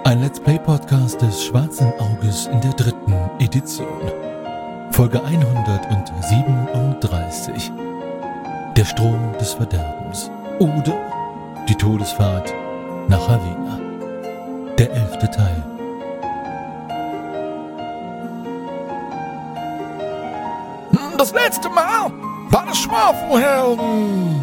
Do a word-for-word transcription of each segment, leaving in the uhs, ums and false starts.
Ein Let's Play Podcast des Schwarzen Auges in der dritten Edition. Folge hundertsiebenunddreißig. Der Strom des Verderbens. Oder die Todesfahrt nach Havena. Der elfte Teil. Das letzte Mal war das Schwafelhelden.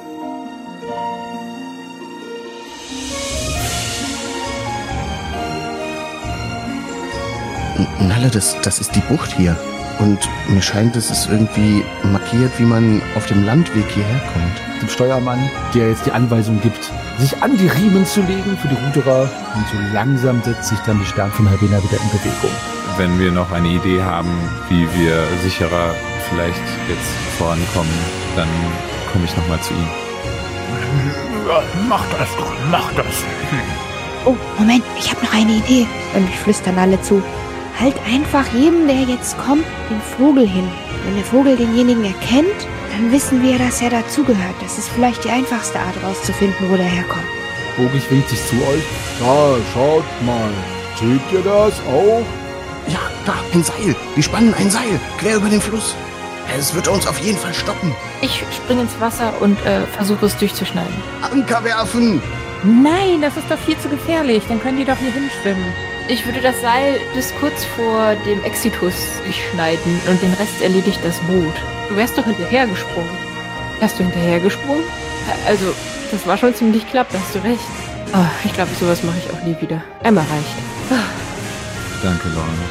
Nalle, das, das ist die Bucht hier. Und mir scheint, es ist irgendwie markiert, wie man auf dem Landweg hierher kommt. Dem Steuermann, der jetzt die Anweisung gibt, sich an die Riemen zu legen für die Ruderer. Und so langsam setzt sich dann die Stern von Havena wieder in Bewegung. Wenn wir noch eine Idee haben, wie wir sicherer vielleicht jetzt vorankommen, dann komme ich nochmal zu ihm. Ja, mach das doch, mach das. Hm. Oh, Moment, ich habe noch eine Idee. Und ich flüstern alle zu. Halt einfach jedem, der jetzt kommt, den Vogel hin. Wenn der Vogel denjenigen erkennt, dann wissen wir, dass er dazugehört. Das ist vielleicht die einfachste Art, rauszufinden, wo der herkommt. Vogel winkt sich zu euch. Da, schaut mal. Seht ihr das auch? Ja, da, ein Seil. Die spannen ein Seil quer über den Fluss. Es wird uns auf jeden Fall stoppen. Ich springe ins Wasser und äh, versuche es durchzuschneiden. Anker werfen! Nein, das ist doch viel zu gefährlich. Dann können die doch hier hinschwimmen. Ich würde das Seil bis kurz vor dem Exitus durchschneiden und den Rest erledigt das Boot. Du wärst doch hinterhergesprungen. Hast du hinterhergesprungen? Also, das war schon ziemlich knapp, da hast du recht. Oh, ich glaube, sowas mache ich auch nie wieder. Einmal reicht. Oh. Danke, Lorna.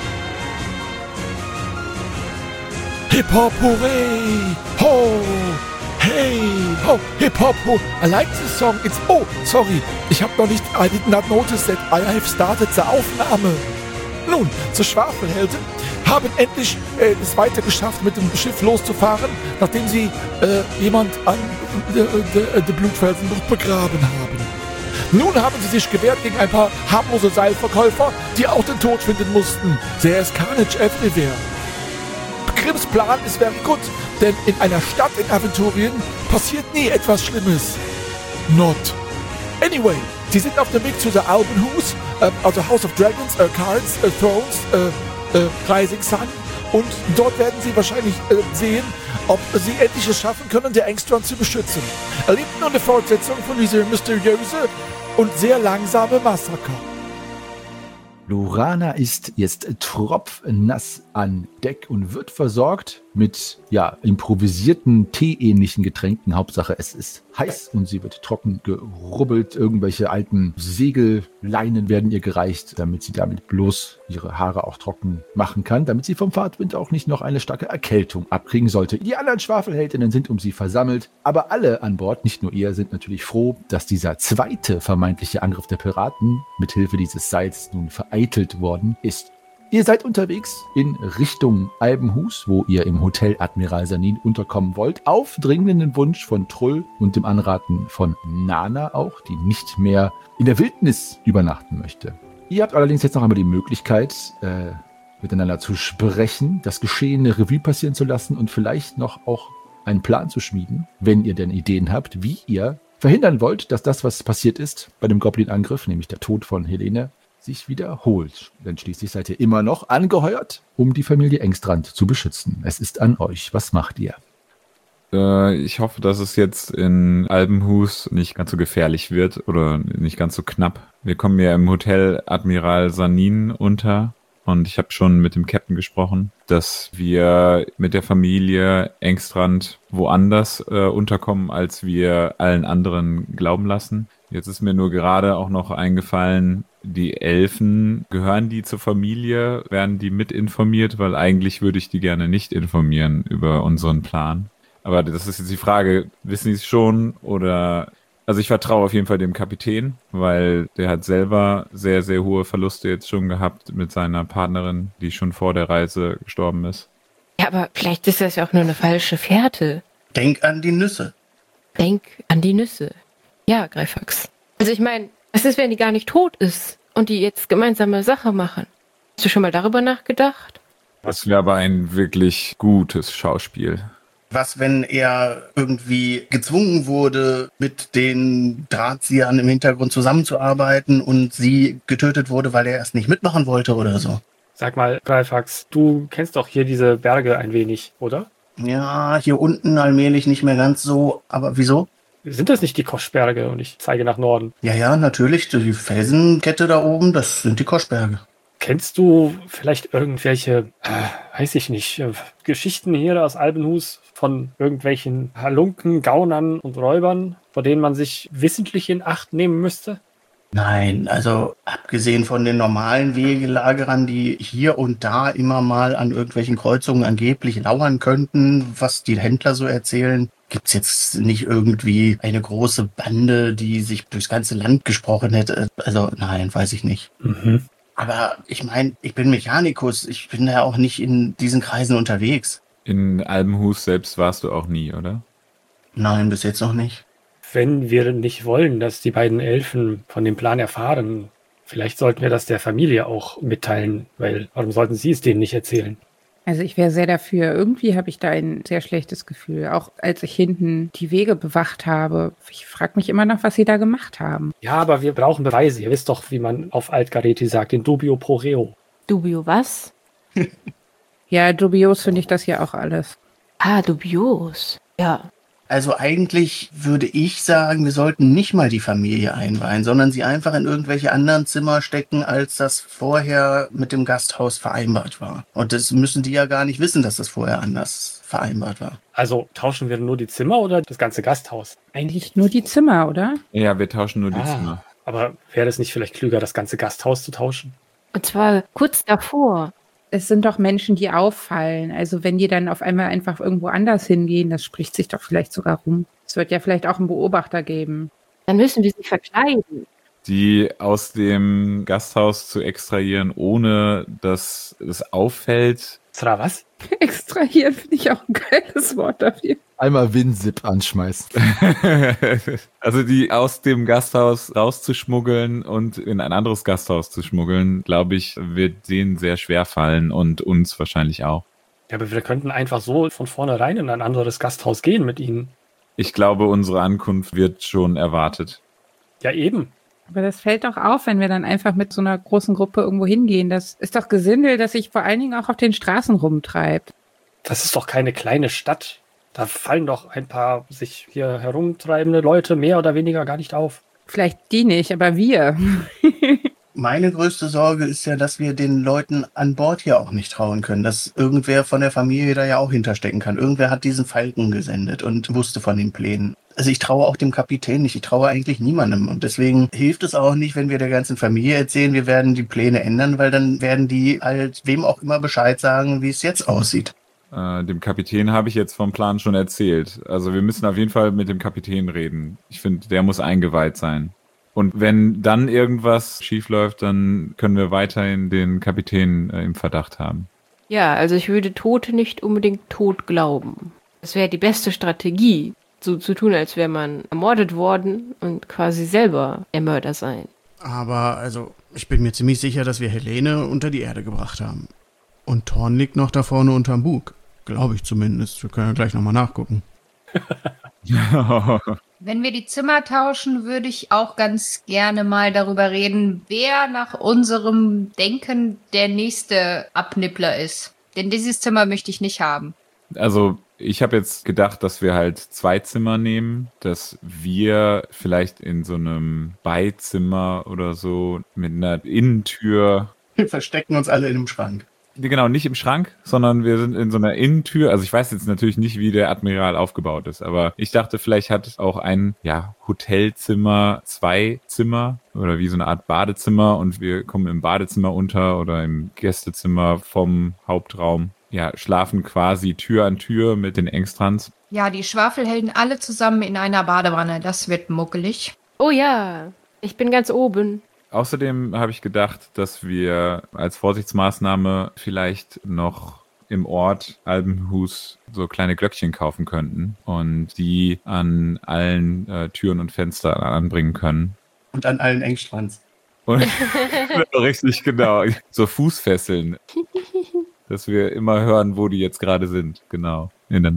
Hip-Hop, hooray! Ho! Hey! Ho! Hip-Hop, ho! I like this song. It's... Oh, sorry. Ich habe noch nicht... I did not notice that I have started the Aufnahme. Nun, zur Schwafelhelden haben endlich äh, es weiter geschafft, mit dem Schiff loszufahren, nachdem sie äh, jemand an der de, de Blutfelsenbucht begraben haben. Nun haben sie sich gewehrt gegen ein paar harmlose Seilverkäufer, die auch den Tod finden mussten. There is carnage everywhere. Grimms Plan ist very good, denn in einer Stadt in Aventurien passiert nie etwas Schlimmes. Not. Anyway, sie sind auf dem Weg zu der Albenhus, äh, also House of Dragons, äh, Cards, äh, Thrones, äh, äh, Rising Sun, und dort werden sie wahrscheinlich äh, sehen, ob sie endlich es schaffen können, der Engstrom zu beschützen. Erlebt nun eine Fortsetzung von dieser mysteriöse und sehr langsame Massaker. Lorana ist jetzt tropfnass an Deck und wird versorgt mit, ja, improvisierten, teeähnlichen Getränken. Hauptsache, es ist heiß und sie wird trocken gerubbelt. Irgendwelche alten Segelleinen werden ihr gereicht, damit sie damit bloß ihre Haare auch trocken machen kann, damit sie vom Fahrtwind auch nicht noch eine starke Erkältung abkriegen sollte. Die anderen Schwafelheldinnen sind um sie versammelt, aber alle an Bord, nicht nur ihr, sind natürlich froh, dass dieser zweite vermeintliche Angriff der Piraten mithilfe dieses Seils nun vereitelt worden ist. Ihr seid unterwegs in Richtung Albenhus, wo ihr im Hotel Admiral Sanin unterkommen wollt, auf dringenden Wunsch von Trull und dem Anraten von Nana auch, die nicht mehr in der Wildnis übernachten möchte. Ihr habt allerdings jetzt noch einmal die Möglichkeit, äh, miteinander zu sprechen, das Geschehene Revue passieren zu lassen und vielleicht noch auch einen Plan zu schmieden, wenn ihr denn Ideen habt, wie ihr verhindern wollt, dass das, was passiert ist bei dem Goblin-Angriff, nämlich der Tod von Helene, sich wiederholt. Denn schließlich seid ihr immer noch angeheuert, um die Familie Engstrand zu beschützen. Es ist an euch. Was macht ihr? Äh, ich hoffe, dass es jetzt in Albenhus nicht ganz so gefährlich wird oder nicht ganz so knapp. Wir kommen ja im Hotel Admiral Sanin unter und ich habe schon mit dem Captain gesprochen, dass wir mit der Familie Engstrand woanders äh, unterkommen, als wir allen anderen glauben lassen. Jetzt ist mir nur gerade auch noch eingefallen, die Elfen, gehören die zur Familie? Werden die mit informiert? Weil eigentlich würde ich die gerne nicht informieren über unseren Plan. Aber das ist jetzt die Frage, wissen die es schon oder... Also ich vertraue auf jeden Fall dem Kapitän, weil der hat selber sehr, sehr hohe Verluste jetzt schon gehabt mit seiner Partnerin, die schon vor der Reise gestorben ist. Ja, aber vielleicht ist das ja auch nur eine falsche Fährte. Denk an die Nüsse. Denk an die Nüsse. Ja, Greifax. Also ich meine, was ist, wenn die gar nicht tot ist und die jetzt gemeinsame Sache machen? Hast du schon mal darüber nachgedacht? Das wäre aber ein wirklich gutes Schauspiel. Was, wenn er irgendwie gezwungen wurde, mit den Drahtziehern im Hintergrund zusammenzuarbeiten und sie getötet wurde, weil er erst nicht mitmachen wollte oder so? Sag mal, Greifax, du kennst doch hier diese Berge ein wenig, oder? Ja, hier unten allmählich nicht mehr ganz so. Aber wieso? Sind das nicht die Koschberge? Und ich zeige nach Norden. Ja, ja, natürlich. Die Felsenkette da oben, das sind die Koschberge. Kennst du vielleicht irgendwelche, äh, weiß ich nicht, äh, Geschichten hier aus Albenhus von irgendwelchen Halunken, Gaunern und Räubern, vor denen man sich wissentlich in Acht nehmen müsste? Nein, also abgesehen von den normalen Wegelagerern, die hier und da immer mal an irgendwelchen Kreuzungen angeblich lauern könnten, was die Händler so erzählen, gibt's jetzt nicht irgendwie eine große Bande, die sich durchs ganze Land gesprochen hätte. Also nein, weiß ich nicht. Mhm. Aber ich meine, ich bin Mechanikus, ich bin ja auch nicht in diesen Kreisen unterwegs. In Albenhus selbst warst du auch nie, oder? Nein, bis jetzt noch nicht. Wenn wir nicht wollen, dass die beiden Elfen von dem Plan erfahren, vielleicht sollten wir das der Familie auch mitteilen, weil warum sollten sie es denen nicht erzählen? Also ich wäre sehr dafür. Irgendwie habe ich da ein sehr schlechtes Gefühl. Auch als ich hinten die Wege bewacht habe. Ich frage mich immer noch, was sie da gemacht haben. Ja, aber wir brauchen Beweise. Ihr wisst doch, wie man auf Altgareti sagt, in dubio pro reo. Dubio was? Ja, dubios finde ich das hier auch alles. Ah, dubios. Ja. Also eigentlich würde ich sagen, wir sollten nicht mal die Familie einweihen, sondern sie einfach in irgendwelche anderen Zimmer stecken, als das vorher mit dem Gasthaus vereinbart war. Und das müssen die ja gar nicht wissen, dass das vorher anders vereinbart war. Also tauschen wir nur die Zimmer oder das ganze Gasthaus? Eigentlich nur die Zimmer, oder? Ja, wir tauschen nur die Ah, Zimmer. aber wäre es nicht vielleicht klüger, das ganze Gasthaus zu tauschen? Und zwar kurz davor. Es sind doch Menschen, die auffallen. Also wenn die dann auf einmal einfach irgendwo anders hingehen, das spricht sich doch vielleicht sogar rum. Es wird ja vielleicht auch einen Beobachter geben. Dann müssen wir sie verkleiden. Die aus dem Gasthaus zu extrahieren, ohne dass es auffällt. Zra, was? Extrahieren finde ich auch ein geiles Wort dafür. Einmal WinZip anschmeißen. Also die aus dem Gasthaus rauszuschmuggeln und in ein anderes Gasthaus zu schmuggeln, glaube ich, wird denen sehr schwer fallen und uns wahrscheinlich auch. Ja, aber wir könnten einfach so von vornherein in ein anderes Gasthaus gehen mit ihnen. Ich glaube, unsere Ankunft wird schon erwartet. Ja, eben. Aber das fällt doch auf, wenn wir dann einfach mit so einer großen Gruppe irgendwo hingehen. Das ist doch Gesindel, das sich vor allen Dingen auch auf den Straßen rumtreibt. Das ist doch keine kleine Stadt. Da fallen doch ein paar sich hier herumtreibende Leute mehr oder weniger gar nicht auf. Vielleicht die nicht, aber wir. Meine größte Sorge ist ja, dass wir den Leuten an Bord hier auch nicht trauen können, dass irgendwer von der Familie da ja auch hinterstecken kann. Irgendwer hat diesen Falken gesendet und wusste von den Plänen. Also ich traue auch dem Kapitän nicht, ich traue eigentlich niemandem. Und deswegen hilft es auch nicht, wenn wir der ganzen Familie erzählen, wir werden die Pläne ändern, weil dann werden die halt wem auch immer Bescheid sagen, wie es jetzt aussieht. Äh, dem Kapitän habe ich jetzt vom Plan schon erzählt. Also wir müssen auf jeden Fall mit dem Kapitän reden. Ich finde, der muss eingeweiht sein. Und wenn dann irgendwas schief läuft, dann können wir weiterhin den Kapitän äh, im Verdacht haben. Ja, also ich würde Tote nicht unbedingt tot glauben. Das wäre die beste Strategie, so zu tun, als wäre man ermordet worden und quasi selber der Mörder sein. Aber also, ich bin mir ziemlich sicher, dass wir Helene unter die Erde gebracht haben. Und Thorn liegt noch da vorne unterm Bug. Glaube ich zumindest. Wir können ja gleich nochmal nachgucken. Wenn wir die Zimmer tauschen, würde ich auch ganz gerne mal darüber reden, wer nach unserem Denken der nächste Abnippler ist. Denn dieses Zimmer möchte ich nicht haben. Also ich habe jetzt gedacht, dass wir halt zwei Zimmer nehmen, dass wir vielleicht in so einem Beizimmer oder so mit einer Innentür. Wir verstecken uns alle in einem Schrank. Genau, nicht im Schrank, sondern wir sind in so einer Innentür. Also ich weiß jetzt natürlich nicht, wie der Admiral aufgebaut ist, aber ich dachte, vielleicht hat auch ein ja, Hotelzimmer zwei Zimmer oder wie so eine Art Badezimmer und wir kommen im Badezimmer unter oder im Gästezimmer vom Hauptraum. Ja, schlafen quasi Tür an Tür mit den Engstrands. Ja, die Schwafelhelden alle zusammen in einer Badewanne. Das wird muckelig. Oh ja, ich bin ganz oben. Außerdem habe ich gedacht, dass wir als Vorsichtsmaßnahme vielleicht noch im Ort Albenhus so kleine Glöckchen kaufen könnten und die an allen äh, Türen und Fenstern anbringen können. Und an allen Engstrands. Und richtig, genau. So Fußfesseln. Dass wir immer hören, wo die jetzt gerade sind. Genau, in der Nacht.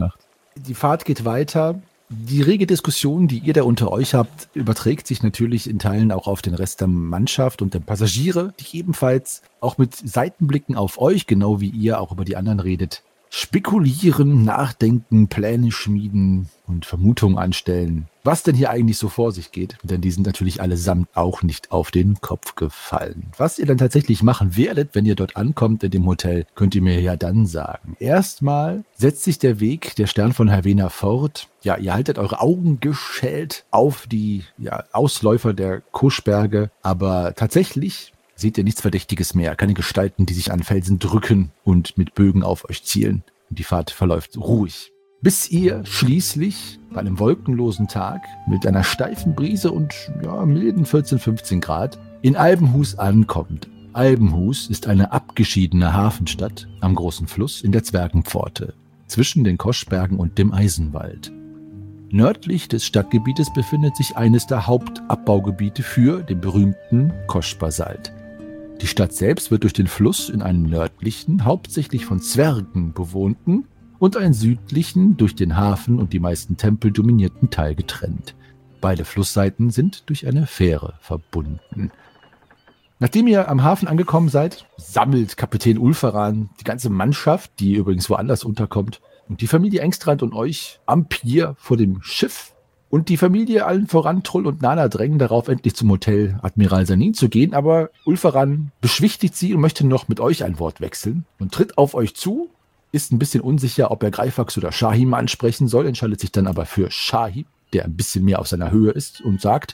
Die Fahrt geht weiter. Die rege Diskussion, die ihr da unter euch habt, überträgt sich natürlich in Teilen auch auf den Rest der Mannschaft und der Passagiere, die ebenfalls auch mit Seitenblicken auf euch, genau wie ihr auch über die anderen redet, spekulieren, nachdenken, Pläne schmieden und Vermutungen anstellen, was denn hier eigentlich so vor sich geht. Denn die sind natürlich allesamt auch nicht auf den Kopf gefallen. Was ihr dann tatsächlich machen werdet, wenn ihr dort ankommt in dem Hotel, könnt ihr mir ja dann sagen. Erstmal setzt sich der Weg der Stern von Havena fort. Ja, ihr haltet eure Augen geschält auf die ja, Ausläufer der Kuschberge, aber tatsächlich seht ihr nichts Verdächtiges mehr. Keine Gestalten, die sich an Felsen drücken und mit Bögen auf euch zielen. Und die Fahrt verläuft ruhig. Bis ihr schließlich bei einem wolkenlosen Tag mit einer steifen Brise und ja, milden vierzehn, fünfzehn Grad in Albenhus ankommt. Albenhus ist eine abgeschiedene Hafenstadt am großen Fluss in der Zwergenpforte zwischen den Koschbergen und dem Eisenwald. Nördlich des Stadtgebietes befindet sich eines der Hauptabbaugebiete für den berühmten Koschbasalt. Die Stadt selbst wird durch den Fluss in einen nördlichen, hauptsächlich von Zwergen bewohnten und einen südlichen, durch den Hafen und die meisten Tempel dominierten Teil getrennt. Beide Flussseiten sind durch eine Fähre verbunden. Nachdem ihr am Hafen angekommen seid, sammelt Kapitän Ulfaran die ganze Mannschaft, die übrigens woanders unterkommt, und die Familie Engstrand und euch am Pier vor dem Schiff. Und die Familie allen voran, Trull und Nana, drängen darauf, endlich zum Hotel Admiral Sanin zu gehen. Aber Ulfaran beschwichtigt sie und möchte noch mit euch ein Wort wechseln und tritt auf euch zu, ist ein bisschen unsicher, ob er Greifax oder Shahim ansprechen soll, entscheidet sich dann aber für Shahim, der ein bisschen mehr auf seiner Höhe ist, und sagt: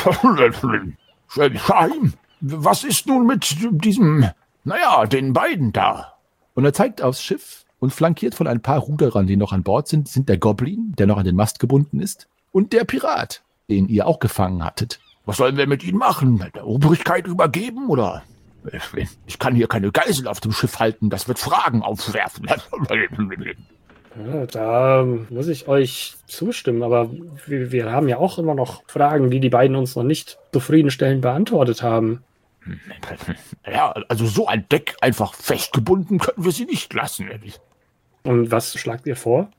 Shahim, was ist nun mit diesem, naja, den beiden da? Und er zeigt aufs Schiff und flankiert von ein paar Ruderern, die noch an Bord sind, sind der Goblin, der noch an den Mast gebunden ist, und der Pirat, den ihr auch gefangen hattet. Was sollen wir mit ihnen machen? Der Obrigkeit übergeben, oder? Ich kann hier keine Geisel auf dem Schiff halten, das wird Fragen aufwerfen. Ja, da muss ich euch zustimmen, aber wir, wir haben ja auch immer noch Fragen, die die beiden uns noch nicht zufriedenstellend beantwortet haben. Ja, also so ein Deck einfach festgebunden können wir sie nicht lassen. Und was schlagt ihr vor?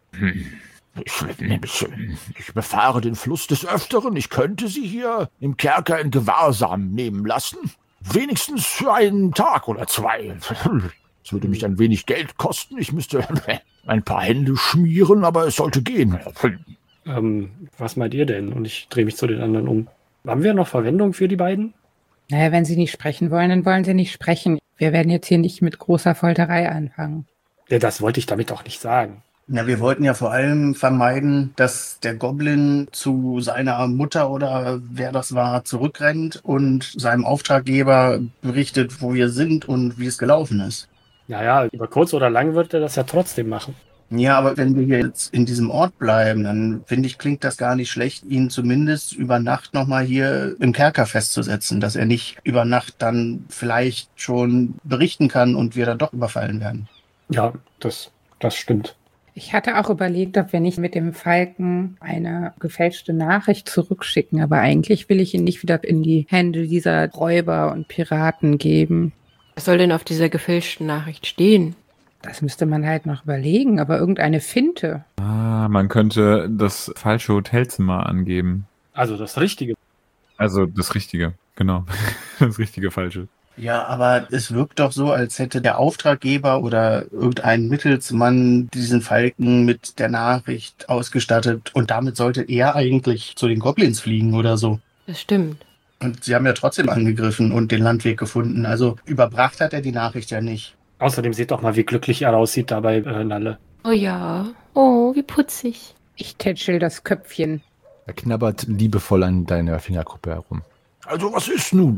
Ich, ich, ich befahre den Fluss des Öfteren. Ich könnte sie hier im Kerker in Gewahrsam nehmen lassen. Wenigstens für einen Tag oder zwei. Es würde mich ein wenig Geld kosten. Ich müsste ein paar Hände schmieren, aber es sollte gehen. Ähm, was meint ihr denn? Und ich drehe mich zu den anderen um. Haben wir noch Verwendung für die beiden? Naja, wenn sie nicht sprechen wollen, dann wollen sie nicht sprechen. Wir werden jetzt hier nicht mit großer Folterei anfangen. Ja, das wollte ich damit auch nicht sagen. Na, wir wollten ja vor allem vermeiden, dass der Goblin zu seiner Mutter oder wer das war zurückrennt und seinem Auftraggeber berichtet, wo wir sind und wie es gelaufen ist. Naja, über kurz oder lang wird er das ja trotzdem machen. Ja, aber wenn wir hier jetzt in diesem Ort bleiben, dann finde ich, klingt das gar nicht schlecht, ihn zumindest über Nacht nochmal hier im Kerker festzusetzen, dass er nicht über Nacht dann vielleicht schon berichten kann und wir dann doch überfallen werden. Ja, das, das stimmt. Ich hatte auch überlegt, ob wir nicht mit dem Falken eine gefälschte Nachricht zurückschicken, aber eigentlich will ich ihn nicht wieder in die Hände dieser Räuber und Piraten geben. Was soll denn auf dieser gefälschten Nachricht stehen? Das müsste man halt noch überlegen, aber irgendeine Finte. Ah, man könnte das falsche Hotelzimmer angeben. Also das Richtige. Also das Richtige, genau. Das richtige Falsche. Ja, aber es wirkt doch so, als hätte der Auftraggeber oder irgendein Mittelsmann diesen Falken mit der Nachricht ausgestattet und damit sollte er eigentlich zu den Goblins fliegen oder so. Das stimmt. Und sie haben ja trotzdem angegriffen und den Landweg gefunden. Also überbracht hat er die Nachricht ja nicht. Außerdem seht doch mal, wie glücklich er aussieht dabei, äh, Nalle. Oh ja. Oh, wie putzig. Ich tätschel das Köpfchen. Er knabbert liebevoll an deiner Fingerkuppe herum. Also was ist nun?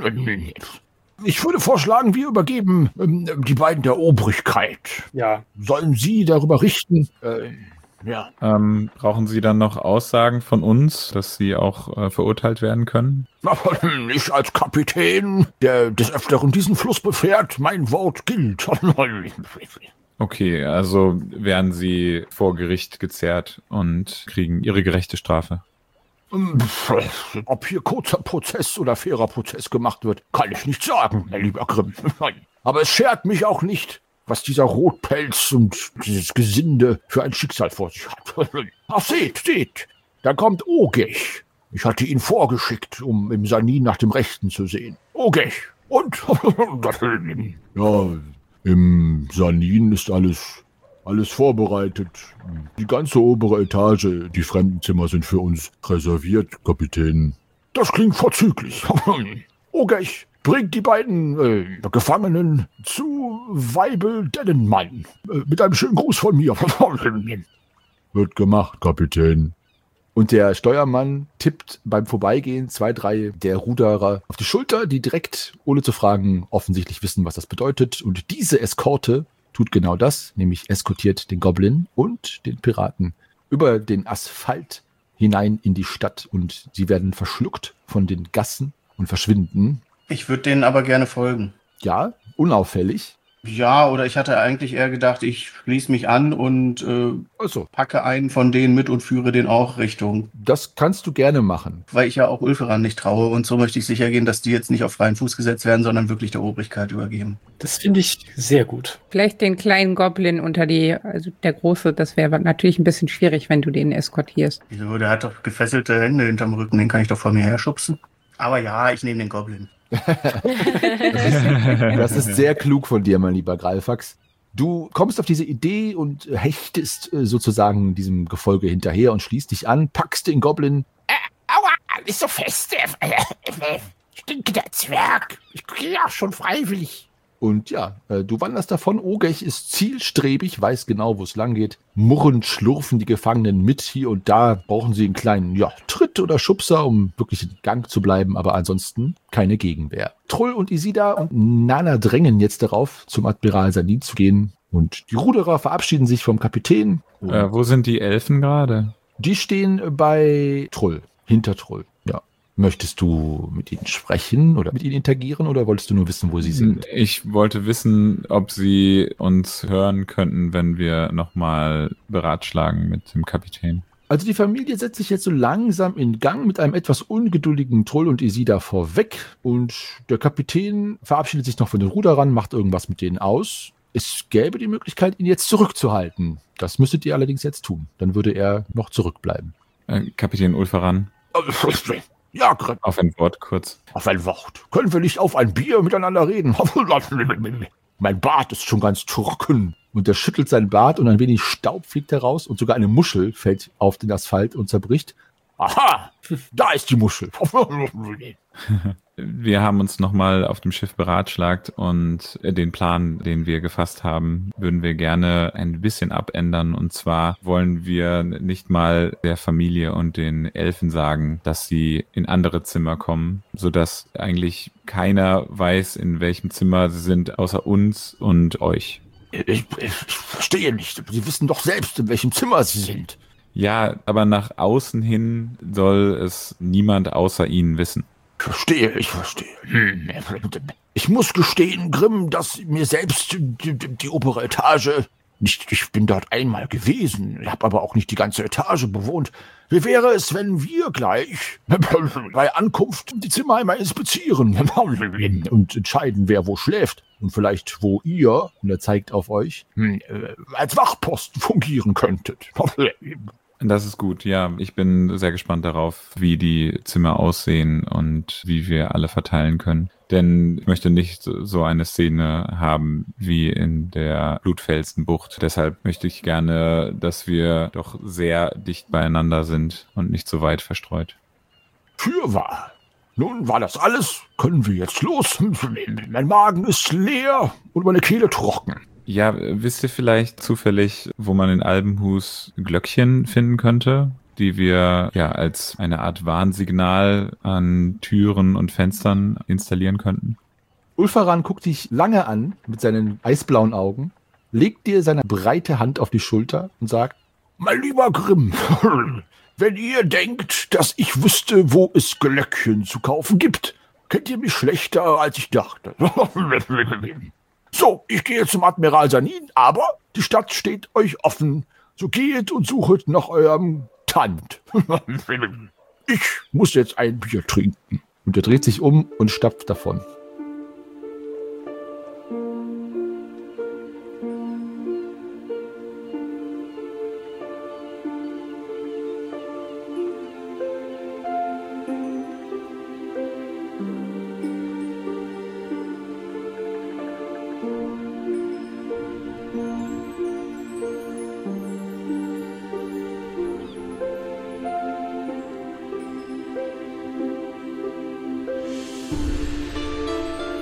Ich würde vorschlagen, wir übergeben ähm, die beiden der Obrigkeit. Ja. Sollen Sie darüber richten? Äh, ja. Ähm, brauchen Sie dann noch Aussagen von uns, dass Sie auch äh, verurteilt werden können? Aber ich als Kapitän, der des Öfteren diesen Fluss befährt, mein Wort gilt. Okay, also werden Sie vor Gericht gezerrt und kriegen Ihre gerechte Strafe. Ob hier kurzer Prozess oder fairer Prozess gemacht wird, kann ich nicht sagen, mein lieber Grimm. Aber es schert mich auch nicht. was dieser Rotpelz und dieses Gesinde für ein Schicksal vor sich hat. Ach, seht, seht, da kommt Ogech. Ich hatte ihn vorgeschickt, um im Sanin nach dem Rechten zu sehen. Ogech. Und? Ja, im Sanin ist alles, alles vorbereitet. Die ganze obere Etage, die Fremdenzimmer sind für uns reserviert, Kapitän. Das klingt vorzüglich. Ogech, bringt die beiden äh, Gefangenen zu Weibel Dennenmann. Äh, mit einem schönen Gruß von mir. Wird gemacht, Kapitän. Und der Steuermann tippt beim Vorbeigehen zwei, drei der Ruderer auf die Schulter, die direkt, ohne zu fragen, offensichtlich wissen, was das bedeutet. Und diese Eskorte tut genau das, nämlich eskortiert den Goblin und den Piraten über den Asphalt hinein in die Stadt. Und sie werden verschluckt von den Gassen und verschwinden. Ich würde denen aber gerne folgen. Ja, unauffällig. Ja, oder ich hatte eigentlich eher gedacht, ich schließe mich an und äh, Also, packe einen von denen mit und führe den auch Richtung. das kannst du gerne machen. Weil ich ja auch Ulferan nicht traue und so möchte ich sicher gehen, dass die jetzt nicht auf freien Fuß gesetzt werden, sondern wirklich der Obrigkeit übergeben. Das finde ich sehr gut. Vielleicht den kleinen Goblin unter die, also der große, das wäre natürlich ein bisschen schwierig, wenn du den eskortierst. Wieso, der hat doch gefesselte Hände hinterm Rücken, den kann ich doch vor mir her schubsen. Aber ja, ich nehme den Goblin. Das ist sehr klug von dir, mein lieber Greifax. Du kommst auf diese Idee und hechtest äh, sozusagen diesem Gefolge hinterher und schließt dich an, packst den Goblin. Äh, aua, ist so fest. Äh, äh, stinke der Zwerg. Ich gehe ja schon freiwillig. Und ja, äh, du wanderst davon. Ogech ist zielstrebig, weiß genau, wo es lang geht. Murrend schlurfen die Gefangenen mit. Hier und da brauchen sie einen kleinen ja, Tritt oder Schubser, um wirklich in Gang zu bleiben. Aber ansonsten keine Gegenwehr. Trull und Isida und Nana drängen jetzt darauf, zum Admiral Sanin zu gehen. Und die Ruderer verabschieden sich vom Kapitän. Äh, wo sind die Elfen gerade? Die stehen bei Trull, hinter Trull. Ja. Möchtest du mit ihnen sprechen oder mit ihnen interagieren oder wolltest du nur wissen, wo sie sind? Ich wollte wissen, ob sie uns hören könnten, wenn wir nochmal beratschlagen mit dem Kapitän. Also die Familie setzt sich jetzt so langsam in Gang mit einem etwas ungeduldigen Trull und Isida vorweg. Und der Kapitän verabschiedet sich noch von den Ruderern, macht irgendwas mit denen aus. Es gäbe die Möglichkeit, ihn jetzt zurückzuhalten. Das müsstet ihr allerdings jetzt tun. Dann würde er noch zurückbleiben. Äh, Kapitän Ulferan. Ja, Gr- Auf ein Wort kurz. auf ein Wort. Können wir nicht auf ein Bier miteinander reden? Mein Bart ist schon ganz trocken. Und er schüttelt seinen Bart und ein wenig Staub fliegt heraus und sogar eine Muschel fällt auf den Asphalt und zerbricht. Aha, da ist die Muschel. Wir haben uns nochmal auf dem Schiff beratschlagt und den Plan, den wir gefasst haben, würden wir gerne ein bisschen abändern. Und zwar wollen wir nicht mal der Familie und den Elfen sagen, dass sie in andere Zimmer kommen, sodass eigentlich keiner weiß, in welchem Zimmer sie sind, außer uns und euch. Ich, ich verstehe nicht. Sie wissen doch selbst, in welchem Zimmer Sie sind. Ja, aber nach außen hin soll es niemand außer ihnen wissen. Verstehe, ich verstehe. Hm. Ich muss gestehen, Grimm, dass mir selbst die, die, die obere Etage nicht, ich bin dort einmal gewesen, ich habe aber auch nicht die ganze Etage bewohnt. Wie wäre es, wenn wir gleich bei Ankunft die Zimmer einmal inspizieren und entscheiden, wer wo schläft und vielleicht wo ihr, und er zeigt auf euch, als Wachposten fungieren könntet? Das ist gut, ja. Ich bin sehr gespannt darauf, wie die Zimmer aussehen und wie wir alle verteilen können. Denn ich möchte nicht so eine Szene haben wie in der Blutfelsenbucht. Deshalb möchte ich gerne, dass wir doch sehr dicht beieinander sind und nicht so weit verstreut. Fürwahr. Nun war das alles. Können wir jetzt los? Mein Magen ist leer und meine Kehle trocken. Ja, wisst ihr vielleicht zufällig, wo man in Albenhus Glöckchen finden könnte, die wir ja als eine Art Warnsignal an Türen und Fenstern installieren könnten? Ulferan guckt dich lange an mit seinen eisblauen Augen, legt dir seine breite Hand auf die Schulter und sagt: Mein lieber Grimm, wenn ihr denkt, dass ich wüsste, wo es Glöckchen zu kaufen gibt, kennt ihr mich schlechter, als ich dachte. So, ich gehe zum Admiral Sanin, aber die Stadt steht euch offen. So geht und suchet nach eurem Tant. Ich muss jetzt ein Bier trinken. Und er dreht sich um und stapft davon.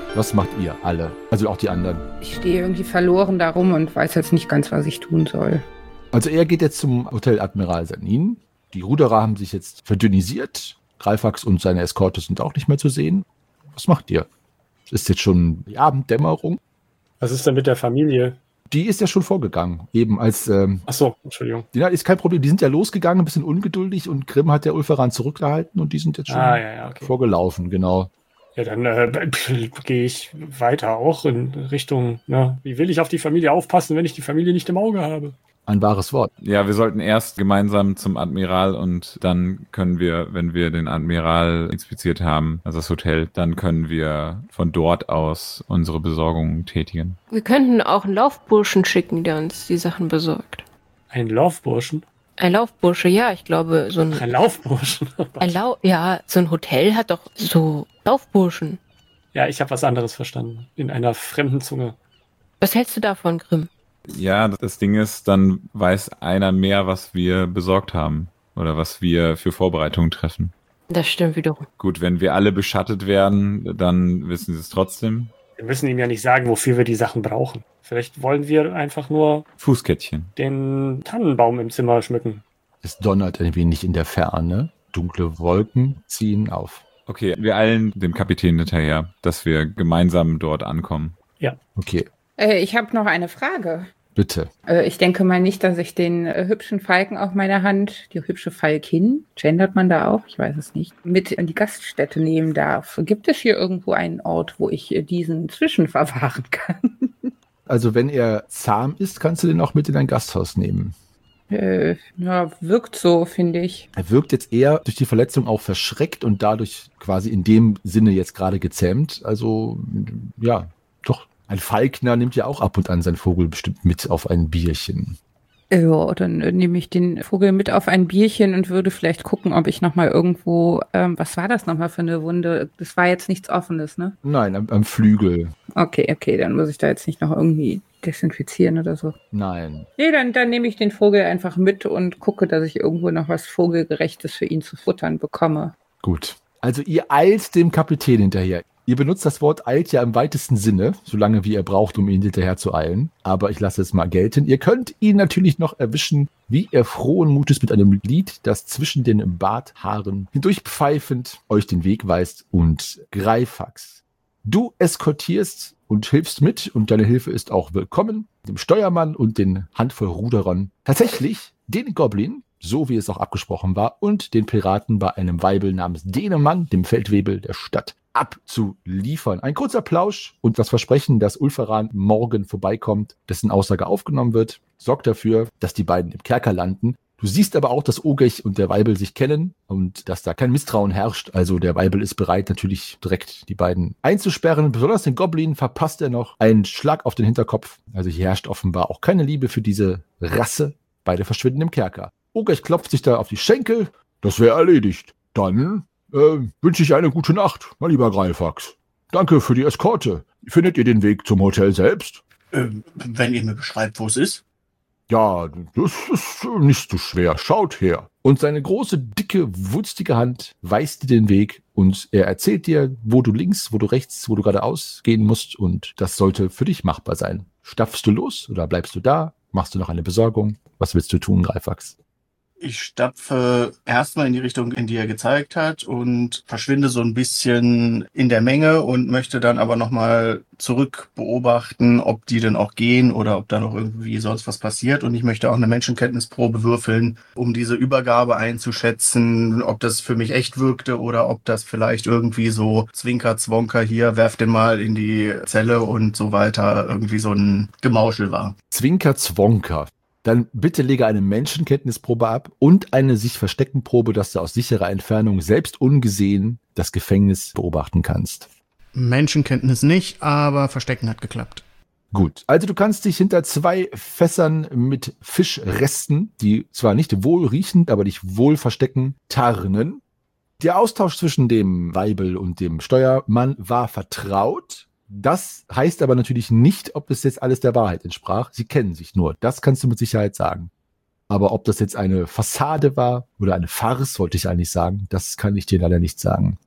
Was macht ihr alle? Also auch die anderen. Ich stehe irgendwie verloren da rum und weiß jetzt nicht ganz, was ich tun soll. Also er geht jetzt zum Hotel Admiral Sanin. Die Ruderer haben sich jetzt verdünnisiert. Greifax und seine Eskorte sind auch nicht mehr zu sehen. Was macht ihr? Es ist jetzt schon die Abenddämmerung. Was ist denn mit der Familie? Die ist ja schon vorgegangen, eben als... Ähm, Ach so, Entschuldigung. Die, ist kein Problem, die sind ja losgegangen, ein bisschen ungeduldig und Grimm hat der Ulferan zurückgehalten und die sind jetzt schon ah, ja, ja, okay. vorgelaufen, genau. Ja, dann äh, gehe ich weiter auch in Richtung, ne, wie will ich auf die Familie aufpassen, wenn ich die Familie nicht im Auge habe? Ein wahres Wort. Ja, wir sollten erst gemeinsam zum Admiral und dann können wir, wenn wir den Admiral inspiziert haben, also das Hotel, dann können wir von dort aus unsere Besorgungen tätigen. Wir könnten auch einen Laufburschen schicken, der uns die Sachen besorgt. Ein Laufburschen? Ein Laufbursche, ja, ich glaube, so ein... Ein Laufburschen? ein Lau ja, so ein Hotel hat doch so Laufburschen. Ja, ich habe was anderes verstanden. In einer fremden Zunge. Was hältst du davon, Grimm? Ja, das Ding ist, dann weiß einer mehr, was wir besorgt haben oder was wir für Vorbereitungen treffen. Das stimmt wiederum. Gut, wenn wir alle beschattet werden, dann wissen sie es trotzdem. Wir müssen ihm ja nicht sagen, wofür wir die Sachen brauchen. Vielleicht wollen wir einfach nur Fußkettchen. Den Tannenbaum im Zimmer schmücken. Es donnert ein wenig in der Ferne. Dunkle Wolken ziehen auf. Okay, wir eilen dem Kapitän hinterher, dass wir gemeinsam dort ankommen. Ja. Okay. Äh, ich habe noch eine Frage. Bitte. Äh, ich denke mal nicht, dass ich den äh, hübschen Falken auf meiner Hand, die hübsche Falkin, gendert man da auch, ich weiß es nicht, mit in die Gaststätte nehmen darf. Gibt es hier irgendwo einen Ort, wo ich äh, diesen zwischenverwahren kann? Also wenn er zahm ist, kannst du den auch mit in dein Gasthaus nehmen. Äh, ja, wirkt so, finde ich. Er wirkt jetzt eher durch die Verletzung auch verschreckt und dadurch quasi in dem Sinne jetzt gerade gezähmt. Also, ja, doch. Ein Falkner nimmt ja auch ab und an seinen Vogel bestimmt mit auf ein Bierchen. Ja, dann äh, nehme ich den Vogel mit auf ein Bierchen und würde vielleicht gucken, ob ich nochmal irgendwo, ähm, was war das nochmal für eine Wunde? Das war jetzt nichts Offenes, ne? Nein, am, am Flügel. Okay, okay, dann muss ich da jetzt nicht noch irgendwie desinfizieren oder so. Nein. Nee, dann, dann nehme ich den Vogel einfach mit und gucke, dass ich irgendwo noch was Vogelgerechtes für ihn zu futtern bekomme. Gut. Also ihr eilt dem Kapitän hinterher. Ihr benutzt das Wort eilt ja im weitesten Sinne, solange wie ihr braucht, um ihn hinterher zu eilen. Aber ich lasse es mal gelten. Ihr könnt ihn natürlich noch erwischen, wie er frohen Mutes mit einem Lied, das zwischen den Barthaaren hindurchpfeifend euch den Weg weist. Und Greifax, du eskortierst und hilfst mit und deine Hilfe ist auch willkommen, dem Steuermann und den Handvoll Ruderern. Tatsächlich den Goblin, so wie es auch abgesprochen war, und den Piraten bei einem Weibel namens Denemann, dem Feldwebel der Stadt, abzuliefern. Ein kurzer Plausch und das Versprechen, dass Ulferan morgen vorbeikommt, dessen Aussage aufgenommen wird, sorgt dafür, dass die beiden im Kerker landen. Du siehst aber auch, dass Ogech und der Weibel sich kennen und dass da kein Misstrauen herrscht. Also der Weibel ist bereit, natürlich direkt die beiden einzusperren. Besonders den Goblin verpasst er noch einen Schlag auf den Hinterkopf. Also hier herrscht offenbar auch keine Liebe für diese Rasse. Beide verschwinden im Kerker. Ogech klopft sich da auf die Schenkel. Das wäre erledigt. Dann äh, wünsche ich eine gute Nacht, mein lieber Greifax. Danke für die Eskorte. Findet ihr den Weg zum Hotel selbst? Ähm, wenn ihr mir beschreibt, wo es ist. Ja, das ist nicht so schwer. Schaut her. Und seine große, dicke, wulstige Hand weist dir den Weg und er erzählt dir, wo du links, wo du rechts, wo du geradeaus gehen musst und das sollte für dich machbar sein. Stapfst du los oder bleibst du da? Machst du noch eine Besorgung? Was willst du tun, Greifax? Ich stapfe erstmal in die Richtung, in die er gezeigt hat und verschwinde so ein bisschen in der Menge und möchte dann aber nochmal zurück beobachten, ob die denn auch gehen oder ob da noch irgendwie sonst was passiert. Und ich möchte auch eine Menschenkenntnisprobe würfeln, um diese Übergabe einzuschätzen, ob das für mich echt wirkte oder ob das vielleicht irgendwie so Zwinker, Zwonker hier, werf den mal in die Zelle und so weiter irgendwie so ein Gemauschel war. Zwinker, Zwonker. Dann bitte lege eine Menschenkenntnisprobe ab und eine Sich-Verstecken-Probe, dass du aus sicherer Entfernung selbst ungesehen das Gefängnis beobachten kannst. Menschenkenntnis nicht, aber Verstecken hat geklappt. Gut, also du kannst dich hinter zwei Fässern mit Fischresten, die zwar nicht wohl riechend, aber dich wohl verstecken, tarnen. Der Austausch zwischen dem Weibel und dem Steuermann war vertraut. Das heißt aber natürlich nicht, ob das jetzt alles der Wahrheit entsprach. Sie kennen sich nur. Das kannst du mit Sicherheit sagen. Aber ob das jetzt eine Fassade war oder eine Farce, wollte ich eigentlich sagen, das kann ich dir leider nicht sagen.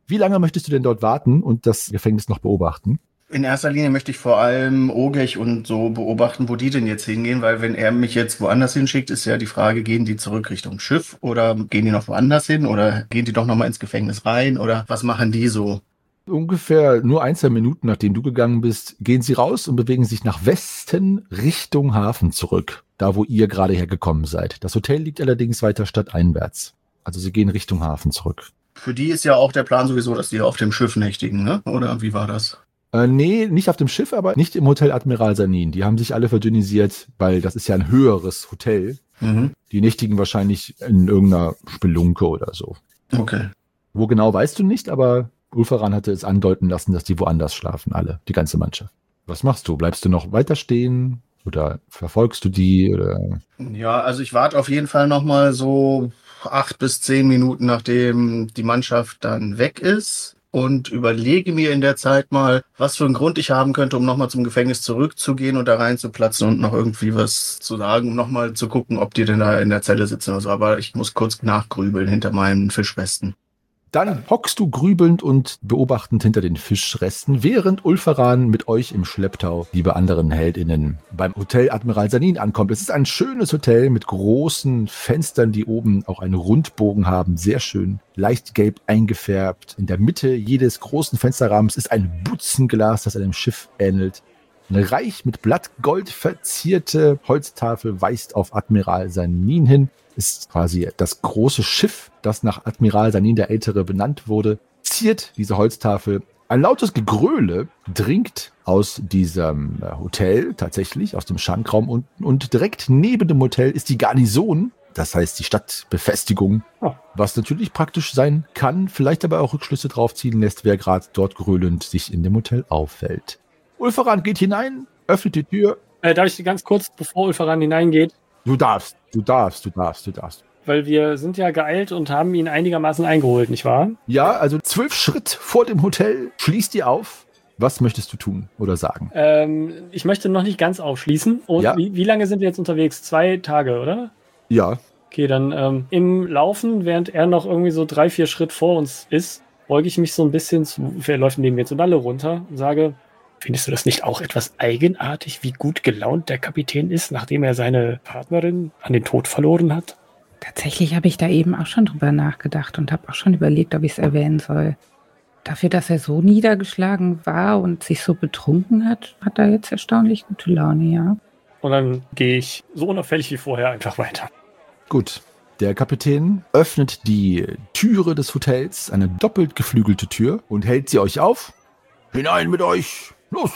Wie lange möchtest du denn dort warten und das Gefängnis noch beobachten? In erster Linie möchte ich vor allem Ogech und so beobachten, wo die denn jetzt hingehen, weil wenn er mich jetzt woanders hinschickt, ist ja die Frage, gehen die zurück Richtung Schiff oder gehen die noch woanders hin oder gehen die doch nochmal ins Gefängnis rein oder was machen die so? Ungefähr nur ein, zwei Minuten, nachdem du gegangen bist, gehen sie raus und bewegen sich nach Westen Richtung Hafen zurück, da wo ihr gerade hergekommen seid. Das Hotel liegt allerdings weiter stadteinwärts. Also sie gehen Richtung Hafen zurück. Für die ist ja auch der Plan sowieso, dass die auf dem Schiff nächtigen, ne? Oder wie war das? Äh, nee, nicht auf dem Schiff, aber nicht im Hotel Admiral Sanin. Die haben sich alle verdünnisiert, weil das ist ja ein höheres Hotel. Mhm. Die nächtigen wahrscheinlich in irgendeiner Spelunke oder so. Okay. Wo genau, weißt du nicht, aber Ulfaran hatte es andeuten lassen, dass die woanders schlafen, alle, die ganze Mannschaft. Was machst du? Bleibst du noch weiter stehen oder verfolgst du die? Oder? Ja, also ich warte auf jeden Fall nochmal so acht bis zehn Minuten, nachdem die Mannschaft dann weg ist. Und überlege mir in der Zeit mal, was für einen Grund ich haben könnte, um nochmal zum Gefängnis zurückzugehen und da reinzuplatzen und noch irgendwie was zu sagen, um nochmal zu gucken, ob die denn da in der Zelle sitzen oder so. Aber ich muss kurz nachgrübeln hinter meinen Fischwesten. Dann hockst du grübelnd und beobachtend hinter den Fischresten, während Ulfaran mit euch im Schlepptau, liebe anderen HeldInnen, beim Hotel Admiral Sanin ankommt. Es ist ein schönes Hotel mit großen Fenstern, die oben auch einen Rundbogen haben. Sehr schön, leicht gelb eingefärbt. In der Mitte jedes großen Fensterrahmens ist ein Butzenglas, das einem Schiff ähnelt. Eine reich mit Blattgold verzierte Holztafel weist auf Admiral Sanin hin. Ist quasi das große Schiff, das nach Admiral Sanin der Ältere benannt wurde, ziert diese Holztafel. Ein lautes Gegröle dringt aus diesem Hotel, tatsächlich aus dem Schankraum unten. Und direkt neben dem Hotel ist die Garnison, das heißt die Stadtbefestigung, oh. was natürlich praktisch sein kann, vielleicht aber auch Rückschlüsse drauf ziehen lässt, wer gerade dort gröhlend sich in dem Hotel auffällt. Ulfaran geht hinein, öffnet die Tür. Äh, darf ich ganz kurz, bevor Ulfaran hineingeht? Du darfst, du darfst, du darfst, du darfst. Weil wir sind ja geeilt und haben ihn einigermaßen eingeholt, nicht wahr? Ja, also zwölf Schritt vor dem Hotel, schließt ihr auf. Was möchtest du tun oder sagen? Ähm, ich möchte noch nicht ganz aufschließen. Und ja. wie, wie lange sind wir jetzt unterwegs? Zwei Tage, oder? Ja. Okay, dann ähm, im Laufen, während er noch irgendwie so drei, vier Schritt vor uns ist, beuge ich mich so ein bisschen zu, er läuft neben mir zu Nalle runter und sage, findest du das nicht auch etwas eigenartig, wie gut gelaunt der Kapitän ist, nachdem er seine Partnerin an den Tod verloren hat? Tatsächlich habe ich da eben auch schon drüber nachgedacht und habe auch schon überlegt, ob ich es erwähnen soll. Dafür, dass er so niedergeschlagen war und sich so betrunken hat, hat er jetzt erstaunlich gute Laune, ja. Und dann gehe ich so unauffällig wie vorher einfach weiter. Gut. Der Kapitän öffnet die Türe des Hotels, eine doppelt geflügelte Tür, und hält sie euch auf. Hinein mit euch! Los!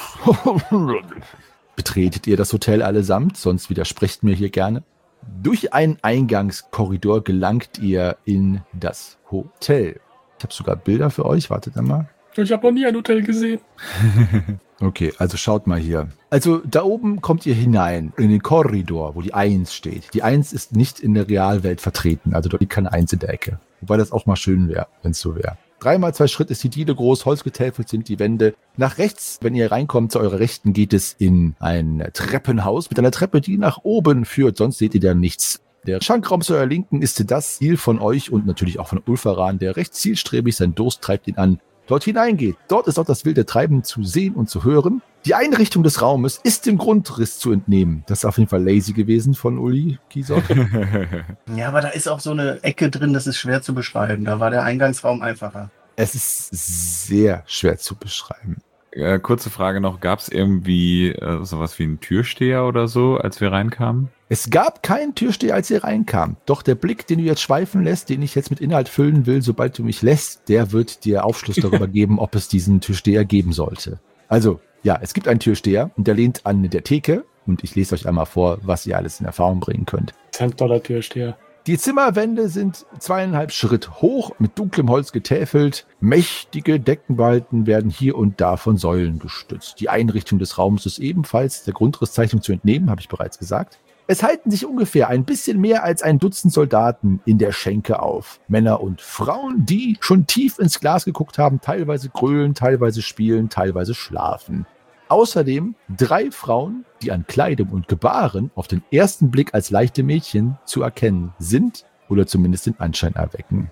Betretet ihr das Hotel allesamt, sonst widersprecht mir hier gerne. Durch einen Eingangskorridor gelangt ihr in das Hotel. Ich habe sogar Bilder für euch, wartet einmal. Ich habe noch nie ein Hotel gesehen. Okay, also schaut mal hier. Also da oben kommt ihr hinein in den Korridor, wo die eins steht. Die eins ist nicht in der Realwelt vertreten, also dort liegt keine eins in der Ecke. Wobei das auch mal schön wäre, wenn es so wäre. Dreimal zwei Schritt ist die Diele groß, holzgetäfelt sind die Wände. Nach rechts, wenn ihr reinkommt, zu eurer Rechten geht es in ein Treppenhaus mit einer Treppe, die nach oben führt. Sonst seht ihr da nichts. Der Schankraum zu eurer Linken ist das Ziel von euch und natürlich auch von Ulfaran, der recht zielstrebig, sein Durst treibt ihn an, dort hineingeht. Dort ist auch das wilde Treiben zu sehen und zu hören. Die Einrichtung des Raumes ist dem Grundriss zu entnehmen. Das ist auf jeden Fall lazy gewesen von Uli Kiesok. Ja, aber da ist auch so eine Ecke drin, das ist schwer zu beschreiben. Da war der Eingangsraum einfacher. Es ist sehr schwer zu beschreiben. Äh, kurze Frage noch, gab es irgendwie äh, sowas wie einen Türsteher oder so, als wir reinkamen? Es gab keinen Türsteher, als ihr reinkam. Doch der Blick, den du jetzt schweifen lässt, den ich jetzt mit Inhalt füllen will, sobald du mich lässt, der wird dir Aufschluss darüber geben, ob es diesen Türsteher geben sollte. Also, ja, es gibt einen Türsteher und der lehnt an der Theke und ich lese euch einmal vor, was ihr alles in Erfahrung bringen könnt. zehn Dollar Türsteher. Die Zimmerwände sind zweieinhalb Schritt hoch, mit dunklem Holz getäfelt. Mächtige Deckenbalken werden hier und da von Säulen gestützt. Die Einrichtung des Raums ist ebenfalls der Grundrisszeichnung zu entnehmen, habe ich bereits gesagt. Es halten sich ungefähr ein bisschen mehr als ein Dutzend Soldaten in der Schenke auf. Männer und Frauen, die schon tief ins Glas geguckt haben, teilweise grölen, teilweise spielen, teilweise schlafen. Außerdem drei Frauen, die an Kleidung und Gebaren auf den ersten Blick als leichte Mädchen zu erkennen sind oder zumindest den Anschein erwecken.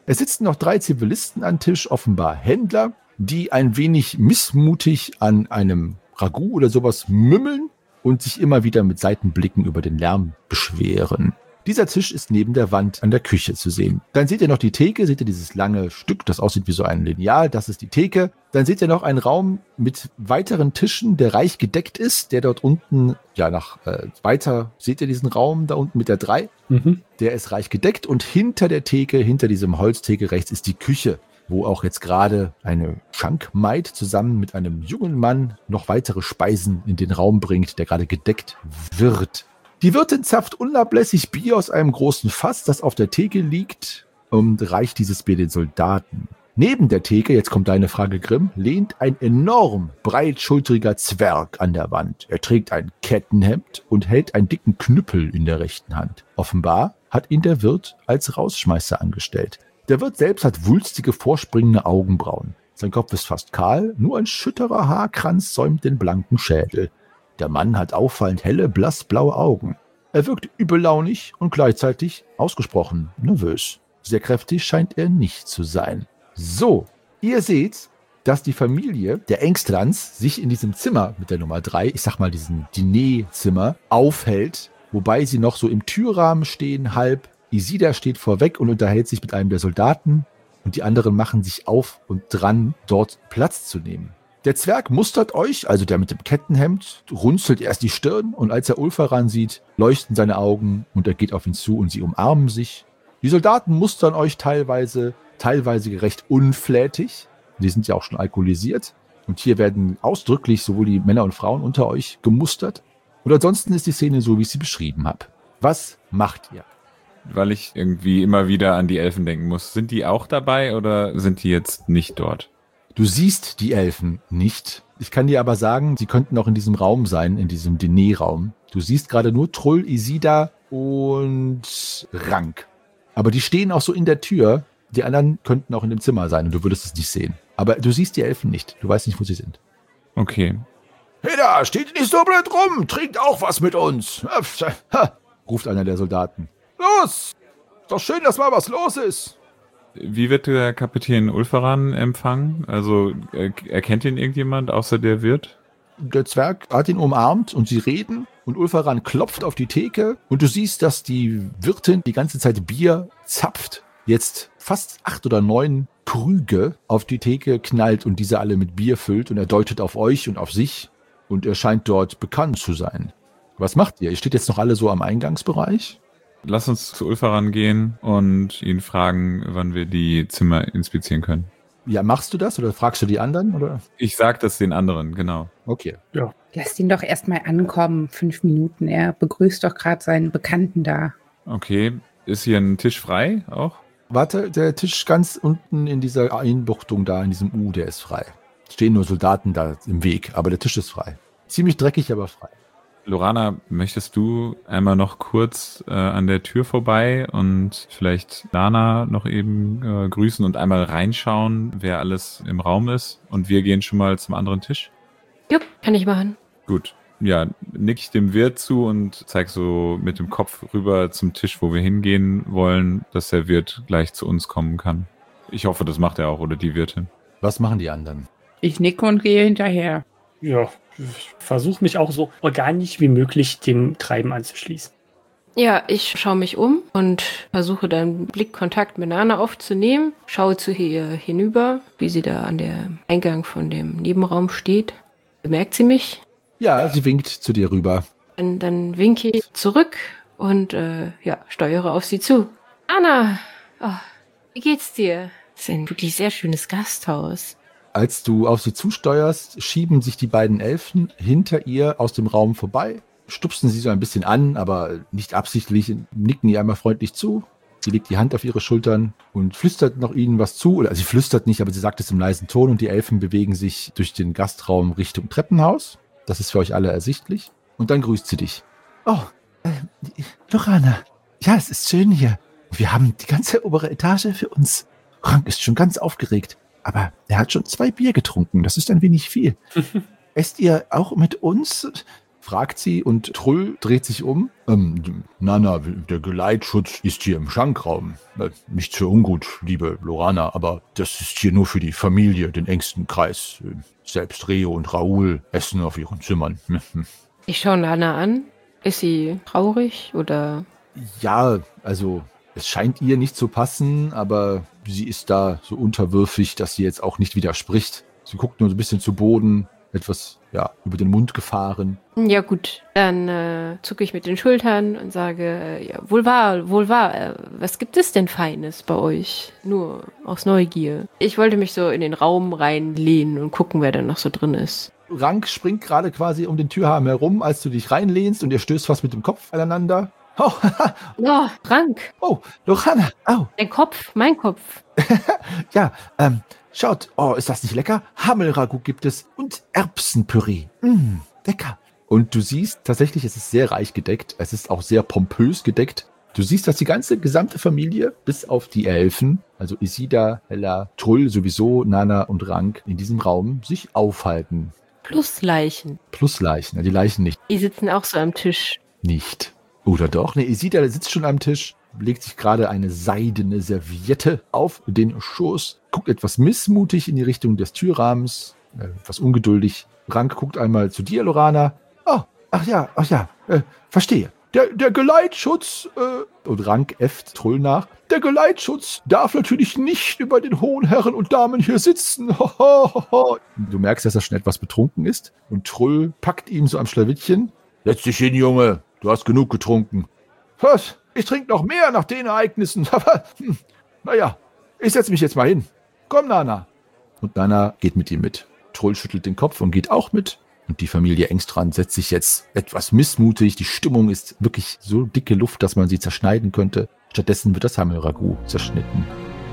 Es sitzen noch drei Zivilisten an Tisch, offenbar Händler, die ein wenig missmutig an einem Ragout oder sowas mümmeln und sich immer wieder mit Seitenblicken über den Lärm beschweren. Dieser Tisch ist neben der Wand an der Küche zu sehen. Dann seht ihr noch die Theke, seht ihr dieses lange Stück, das aussieht wie so ein Lineal, das ist die Theke. Dann seht ihr noch einen Raum mit weiteren Tischen, der reich gedeckt ist, der dort unten, ja nach äh, weiter, seht ihr diesen Raum da unten mit der drei? Mhm. Der ist reich gedeckt und hinter der Theke, hinter diesem Holztheke rechts ist die Küche, wo auch jetzt gerade eine Schankmaid zusammen mit einem jungen Mann noch weitere Speisen in den Raum bringt, der gerade gedeckt wird. Die Wirtin zapft unablässig Bier aus einem großen Fass, das auf der Theke liegt, und reicht dieses Bier den Soldaten. Neben der Theke, jetzt kommt deine Frage, Grimm, lehnt ein enorm breitschultriger Zwerg an der Wand. Er trägt ein Kettenhemd und hält einen dicken Knüppel in der rechten Hand. Offenbar hat ihn der Wirt als Rausschmeißer angestellt. Der Wirt selbst hat wulstige, vorspringende Augenbrauen. Sein Kopf ist fast kahl, nur ein schütterer Haarkranz säumt den blanken Schädel. Der Mann hat auffallend helle, blassblaue Augen. Er wirkt übellaunig und gleichzeitig ausgesprochen nervös. Sehr kräftig scheint er nicht zu sein. So, ihr seht, dass die Familie der Engstrands sich in diesem Zimmer mit der Nummer drei, ich sag mal diesem Diner-Zimmer, aufhält, wobei sie noch so im Türrahmen stehen, halb. Isida steht vorweg und unterhält sich mit einem der Soldaten und die anderen machen sich auf und dran, dort Platz zu nehmen. Der Zwerg mustert euch, also der mit dem Kettenhemd, runzelt erst die Stirn und als er Ulfaran sieht, leuchten seine Augen und er geht auf ihn zu und sie umarmen sich. Die Soldaten mustern euch teilweise, teilweise recht unflätig. Die sind ja auch schon alkoholisiert. Und hier werden ausdrücklich sowohl die Männer und Frauen unter euch gemustert. Und ansonsten ist die Szene so, wie ich sie beschrieben habe. Was macht ihr? Weil ich irgendwie immer wieder an die Elfen denken muss. Sind die auch dabei oder sind die jetzt nicht dort? Du siehst die Elfen nicht. Ich kann dir aber sagen, sie könnten auch in diesem Raum sein, in diesem Diner-Raum. Du siehst gerade nur Trull, Isida und Rank. Aber die stehen auch so in der Tür. Die anderen könnten auch in dem Zimmer sein und du würdest es nicht sehen. Aber du siehst die Elfen nicht. Du weißt nicht, wo sie sind. Okay. Hey da, steht nicht so blöd rum. Trinkt auch was mit uns. Ha, ruft einer der Soldaten. Los! Ist doch schön, dass mal was los ist. Wie wird der Kapitän Ulfaran empfangen? Also er, erkennt ihn irgendjemand außer der Wirt? Der Zwerg hat ihn umarmt und sie reden und Ulfaran klopft auf die Theke und du siehst, dass die Wirtin die ganze Zeit Bier zapft, jetzt fast acht oder neun Krüge auf die Theke knallt und diese alle mit Bier füllt und er deutet auf euch und auf sich und er scheint dort bekannt zu sein. Was macht ihr? Ihr steht jetzt noch alle so am Eingangsbereich? Lass uns zu Ulfaran gehen und ihn fragen, wann wir die Zimmer inspizieren können. Ja, machst du das oder fragst du die anderen? Oder? Ich sag das den anderen, genau. Okay. Ja. Lass ihn doch erstmal ankommen, fünf Minuten. Er begrüßt doch gerade seinen Bekannten da. Okay, ist hier ein Tisch frei auch? Warte, der Tisch ganz unten in dieser Einbuchtung da, in diesem U, der ist frei. Stehen nur Soldaten da im Weg, aber der Tisch ist frei. Ziemlich dreckig, aber frei. Lorana, möchtest du einmal noch kurz äh, an der Tür vorbei und vielleicht Lana noch eben äh, grüßen und einmal reinschauen, wer alles im Raum ist? Und wir gehen schon mal zum anderen Tisch? Jupp, kann ich machen. Gut. Ja, nick ich dem Wirt zu und zeig so mit dem Kopf rüber zum Tisch, wo wir hingehen wollen, dass der Wirt gleich zu uns kommen kann. Ich hoffe, das macht er auch, oder die Wirtin. Was machen die anderen? Ich nicke und gehe hinterher. Ja, ich versuche mich auch so organisch wie möglich dem Treiben anzuschließen. Ja, ich schaue mich um und versuche dann Blickkontakt mit Nana aufzunehmen. Schaue zu ihr hinüber, wie sie da an der Eingang von dem Nebenraum steht. Bemerkt sie mich? Ja, sie winkt zu dir rüber. Dann, dann winke ich zurück und äh, ja, steuere auf sie zu. Anna, oh, wie geht's dir? Das ist ein wirklich sehr schönes Gasthaus. Als du auf sie zusteuerst, schieben sich die beiden Elfen hinter ihr aus dem Raum vorbei, stupsen sie so ein bisschen an, aber nicht absichtlich, nicken ihr einmal freundlich zu. Sie legt die Hand auf ihre Schultern und flüstert noch ihnen was zu. Oder sie flüstert nicht, aber sie sagt es im leisen Ton und die Elfen bewegen sich durch den Gastraum Richtung Treppenhaus. Das ist für euch alle ersichtlich. Und dann grüßt sie dich. Oh, äh, Lorana, ja, es ist schön hier. Wir haben die ganze obere Etage für uns. Rank ist schon ganz aufgeregt. Aber er hat schon zwei Bier getrunken. Das ist ein wenig viel. Esst ihr auch mit uns? fragt sie und Trull dreht sich um. Ähm, Nana, der Geleitschutz ist hier im Schankraum. Äh, nicht für ungut, liebe Lorana, aber das ist hier nur für die Familie, den engsten Kreis. Äh, selbst Reo und Raoul essen auf ihren Zimmern. Ich schaue Nana an. Ist sie traurig oder? Ja, also es scheint ihr nicht zu passen, aber sie ist da so unterwürfig, dass sie jetzt auch nicht widerspricht. Sie guckt nur so ein bisschen zu Boden, etwas ja über den Mund gefahren. Ja gut, dann äh, zucke ich mit den Schultern und sage, äh, ja, wohl wahr, wohl wahr, äh, was gibt es denn Feines bei euch? Nur aus Neugier. Ich wollte mich so in den Raum reinlehnen und gucken, wer da noch so drin ist. Rank springt gerade quasi um den Türrahmen herum, als du dich reinlehnst und ihr stößt fast mit dem Kopf aneinander. Oh, oh Rank. Oh, Lorana. Au. Dein Kopf, mein Kopf. Ja, ähm, schaut. Oh, ist das nicht lecker? Hammelragout gibt es und Erbsenpüree. Mmh, lecker. Und du siehst, tatsächlich, es ist sehr reich gedeckt. Es ist auch sehr pompös gedeckt. Du siehst, dass die ganze gesamte Familie, bis auf die Elfen, also Isida, Hella, Trull sowieso, Nana und Rank, in diesem Raum sich aufhalten. Plus Leichen. Plus Leichen, die Leichen nicht. Die sitzen auch so am Tisch. Nicht. Oder doch? Ne, Isida sitzt schon am Tisch, legt sich gerade eine seidene Serviette auf den Schoß, guckt etwas missmutig in die Richtung des Türrahmens, äh, etwas ungeduldig. Rank guckt einmal zu dir, Lorana. Oh, ach ja, ach ja, äh, verstehe. Der, der Geleitschutz, äh, und Rank äfft Trull nach, der Geleitschutz darf natürlich nicht über den hohen Herren und Damen hier sitzen. Ho, ho, ho, ho. Du merkst, dass er schon etwas betrunken ist und Trull packt ihm so am Schlawittchen. Setz dich hin, Junge, du hast genug getrunken. Was? Ich trinke noch mehr nach den Ereignissen. Aber, hm, naja, ich setze mich jetzt mal hin. Komm, Nana. Und Nana geht mit ihm mit. Trull schüttelt den Kopf und geht auch mit. Und die Familie Engstrand setzt sich jetzt etwas missmutig. Die Stimmung ist wirklich so dicke Luft, dass man sie zerschneiden könnte. Stattdessen wird das Hammelragout zerschnitten.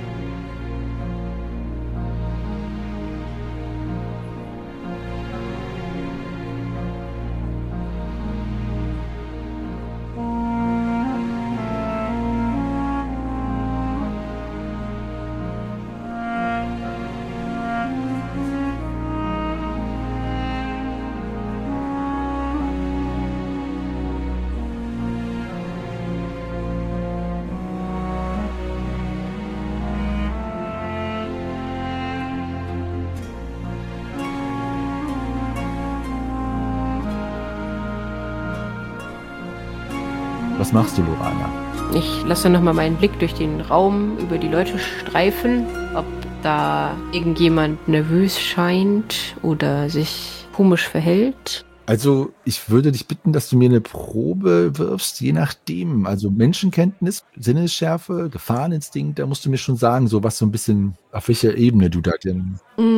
Was machst du, Lorana? Ich lasse nochmal meinen Blick durch den Raum über die Leute streifen, ob da irgendjemand nervös scheint oder sich komisch verhält. Also, ich würde dich bitten, dass du mir eine Probe wirfst, je nachdem. Also Menschenkenntnis, Sinnesschärfe, Gefahreninstinkt, da musst du mir schon sagen, so was so ein bisschen, auf welcher Ebene du da denn...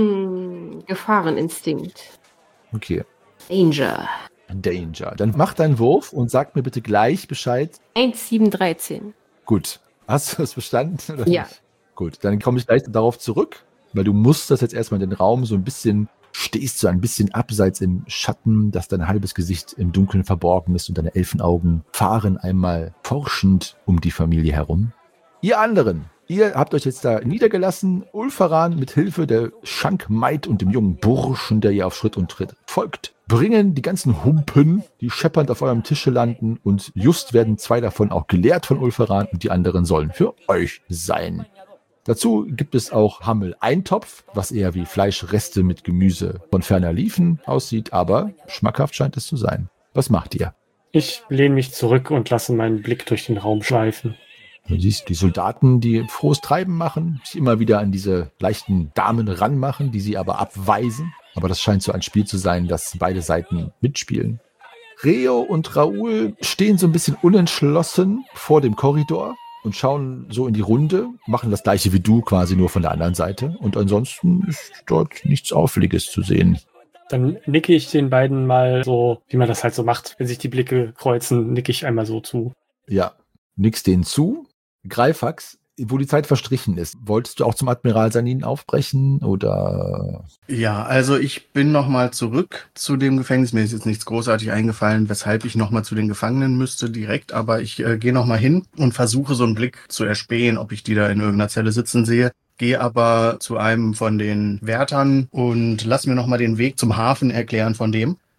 Mm, Gefahreninstinkt. Okay. Danger. Danger. Dann mach deinen Wurf und sag mir bitte gleich Bescheid. eins sieben dreizehn. Gut. Hast du es verstanden? Oder ja. Nicht? Gut, dann komme ich gleich darauf zurück, weil du musst das jetzt erstmal in den Raum so ein bisschen, stehst so ein bisschen abseits im Schatten, dass dein halbes Gesicht im Dunkeln verborgen ist und deine Elfenaugen fahren einmal forschend um die Familie herum. Ihr anderen, ihr habt euch jetzt da niedergelassen. Ulfaran mit Hilfe der Schankmaid und dem jungen Burschen, der ihr auf Schritt und Tritt folgt, bringen die ganzen Humpen, die scheppernd auf eurem Tische landen, und just werden zwei davon auch geleert von Ulfaran und die anderen sollen für euch sein. Dazu gibt es auch Hammel-Eintopf, was eher wie Fleischreste mit Gemüse von ferner liefen aussieht, aber schmackhaft scheint es zu sein. Was macht ihr? Ich lehne mich zurück und lasse meinen Blick durch den Raum schleifen. Du siehst die Soldaten, die frohes Treiben machen, sich immer wieder an diese leichten Damen ranmachen, die sie aber abweisen. Aber das scheint so ein Spiel zu sein, dass beide Seiten mitspielen. Reo und Raoul stehen so ein bisschen unentschlossen vor dem Korridor und schauen so in die Runde, machen das gleiche wie du, quasi nur von der anderen Seite. Und ansonsten ist dort nichts Auffälliges zu sehen. Dann nicke ich den beiden mal so, wie man das halt so macht. Wenn sich die Blicke kreuzen, nicke ich einmal so zu. Ja, nickst denen zu. Greifax, wo die Zeit verstrichen ist, wolltest du auch zum Admiral Sanin aufbrechen oder? Ja, also ich bin nochmal zurück zu dem Gefängnis. Mir ist jetzt nichts großartig eingefallen, weshalb ich nochmal zu den Gefangenen müsste direkt, aber ich äh, gehe nochmal hin und versuche so einen Blick zu erspähen, ob ich die da in irgendeiner Zelle sitzen sehe. Gehe aber zu einem von den Wärtern und lass mir nochmal den Weg zum Hafen erklären von dem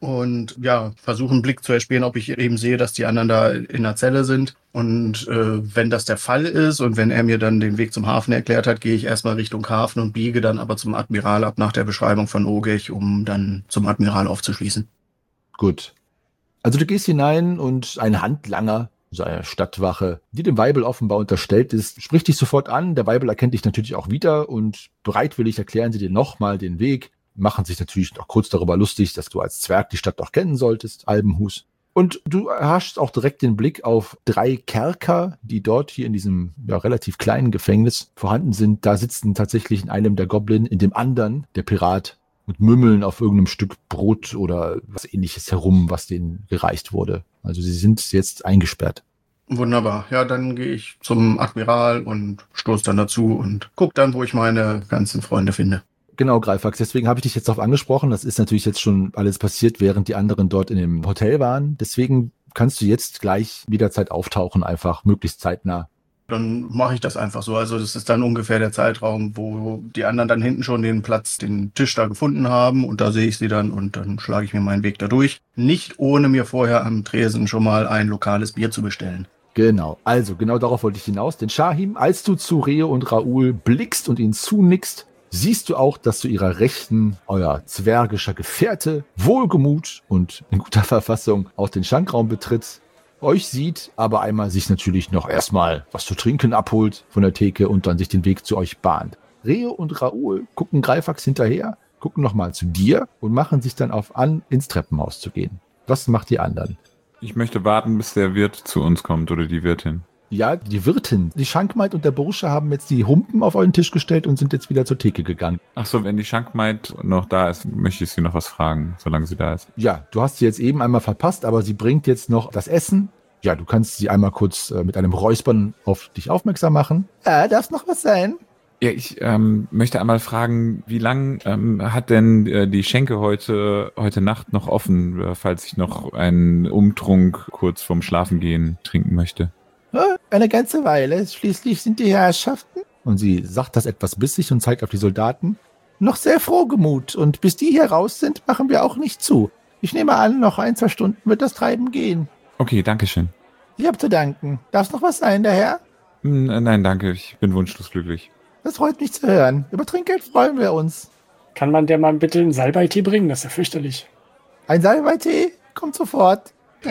und ja, versuche einen Blick zu erspähen, ob ich eben sehe, dass die anderen da in der Zelle sind. Und äh, wenn das der Fall ist und wenn er mir dann den Weg zum Hafen erklärt hat, gehe ich erstmal Richtung Hafen und biege dann aber zum Admiral ab nach der Beschreibung von Ogech, um dann zum Admiral aufzuschließen. Gut. Also du gehst hinein und ein Handlanger, so eine Stadtwache, die dem Weibel offenbar unterstellt ist, spricht dich sofort an. Der Weibel erkennt dich natürlich auch wieder und bereitwillig erklären sie dir nochmal den Weg, machen sich natürlich noch kurz darüber lustig, dass du als Zwerg die Stadt doch kennen solltest, Albenhus. Und du erhaschst auch direkt den Blick auf drei Kerker, die dort hier in diesem ja, relativ kleinen Gefängnis vorhanden sind. Da sitzen tatsächlich in einem der Goblin, in dem anderen der Pirat und mümmeln auf irgendeinem Stück Brot oder was Ähnliches herum, was denen gereicht wurde. Also sie sind jetzt eingesperrt. Wunderbar. Ja, dann gehe ich zum Admiral und stoße dann dazu und gucke dann, wo ich meine ganzen Freunde finde. Genau, Greifax, deswegen habe ich dich jetzt darauf angesprochen. Das ist natürlich jetzt schon alles passiert, während die anderen dort in dem Hotel waren. Deswegen kannst du jetzt gleich jederzeit auftauchen, einfach möglichst zeitnah. Dann mache ich das einfach so. Also das ist dann ungefähr der Zeitraum, wo die anderen dann hinten schon den Platz, den Tisch da gefunden haben. Und da sehe ich sie dann und dann schlage ich mir meinen Weg da durch. Nicht ohne mir vorher am Tresen schon mal ein lokales Bier zu bestellen. Genau, also genau darauf wollte ich hinaus. Denn Shahim, als du zu Reo und Raoul blickst und ihnen zunickst, siehst du auch, dass zu ihrer Rechten euer zwergischer Gefährte wohlgemut und in guter Verfassung auch den Schankraum betritt, euch sieht, aber einmal sich natürlich noch erstmal was zu trinken abholt von der Theke und dann sich den Weg zu euch bahnt. Reo und Raoul gucken Greifax hinterher, gucken nochmal zu dir und machen sich dann auf an, ins Treppenhaus zu gehen. Was macht die anderen? Ich möchte warten, bis der Wirt zu uns kommt oder die Wirtin. Ja, die Wirtin, die Schankmaid und der Bursche haben jetzt die Humpen auf euren Tisch gestellt und sind jetzt wieder zur Theke gegangen. Ach so, wenn die Schankmaid noch da ist, möchte ich sie noch was fragen, solange sie da ist. Ja, du hast sie jetzt eben einmal verpasst, aber sie bringt jetzt noch das Essen. Ja, du kannst sie einmal kurz äh, mit einem Räuspern auf dich aufmerksam machen. Ja, darf noch was sein? Ja, ich ähm, möchte einmal fragen, wie lang ähm, hat denn äh, die Schenke heute heute Nacht noch offen, äh, falls ich noch einen Umtrunk kurz vorm Schlafengehen trinken möchte? Eine ganze Weile. Schließlich sind die Herrschaften, und sie sagt das etwas bissig und zeigt auf die Soldaten, noch sehr frohgemut. Und bis die hier raus sind, machen wir auch nicht zu. Ich nehme an, noch ein, zwei Stunden wird das Treiben gehen. Okay, danke schön. Ich habe zu danken. Darf es noch was sein, der Herr? Nein, danke. Ich bin wunschlos glücklich. Das freut mich zu hören. Über Trinkgeld freuen wir uns. Kann man der mal bitte einen Salbeitee bringen? Das ist ja fürchterlich. Ein Salbeitee? Kommt sofort.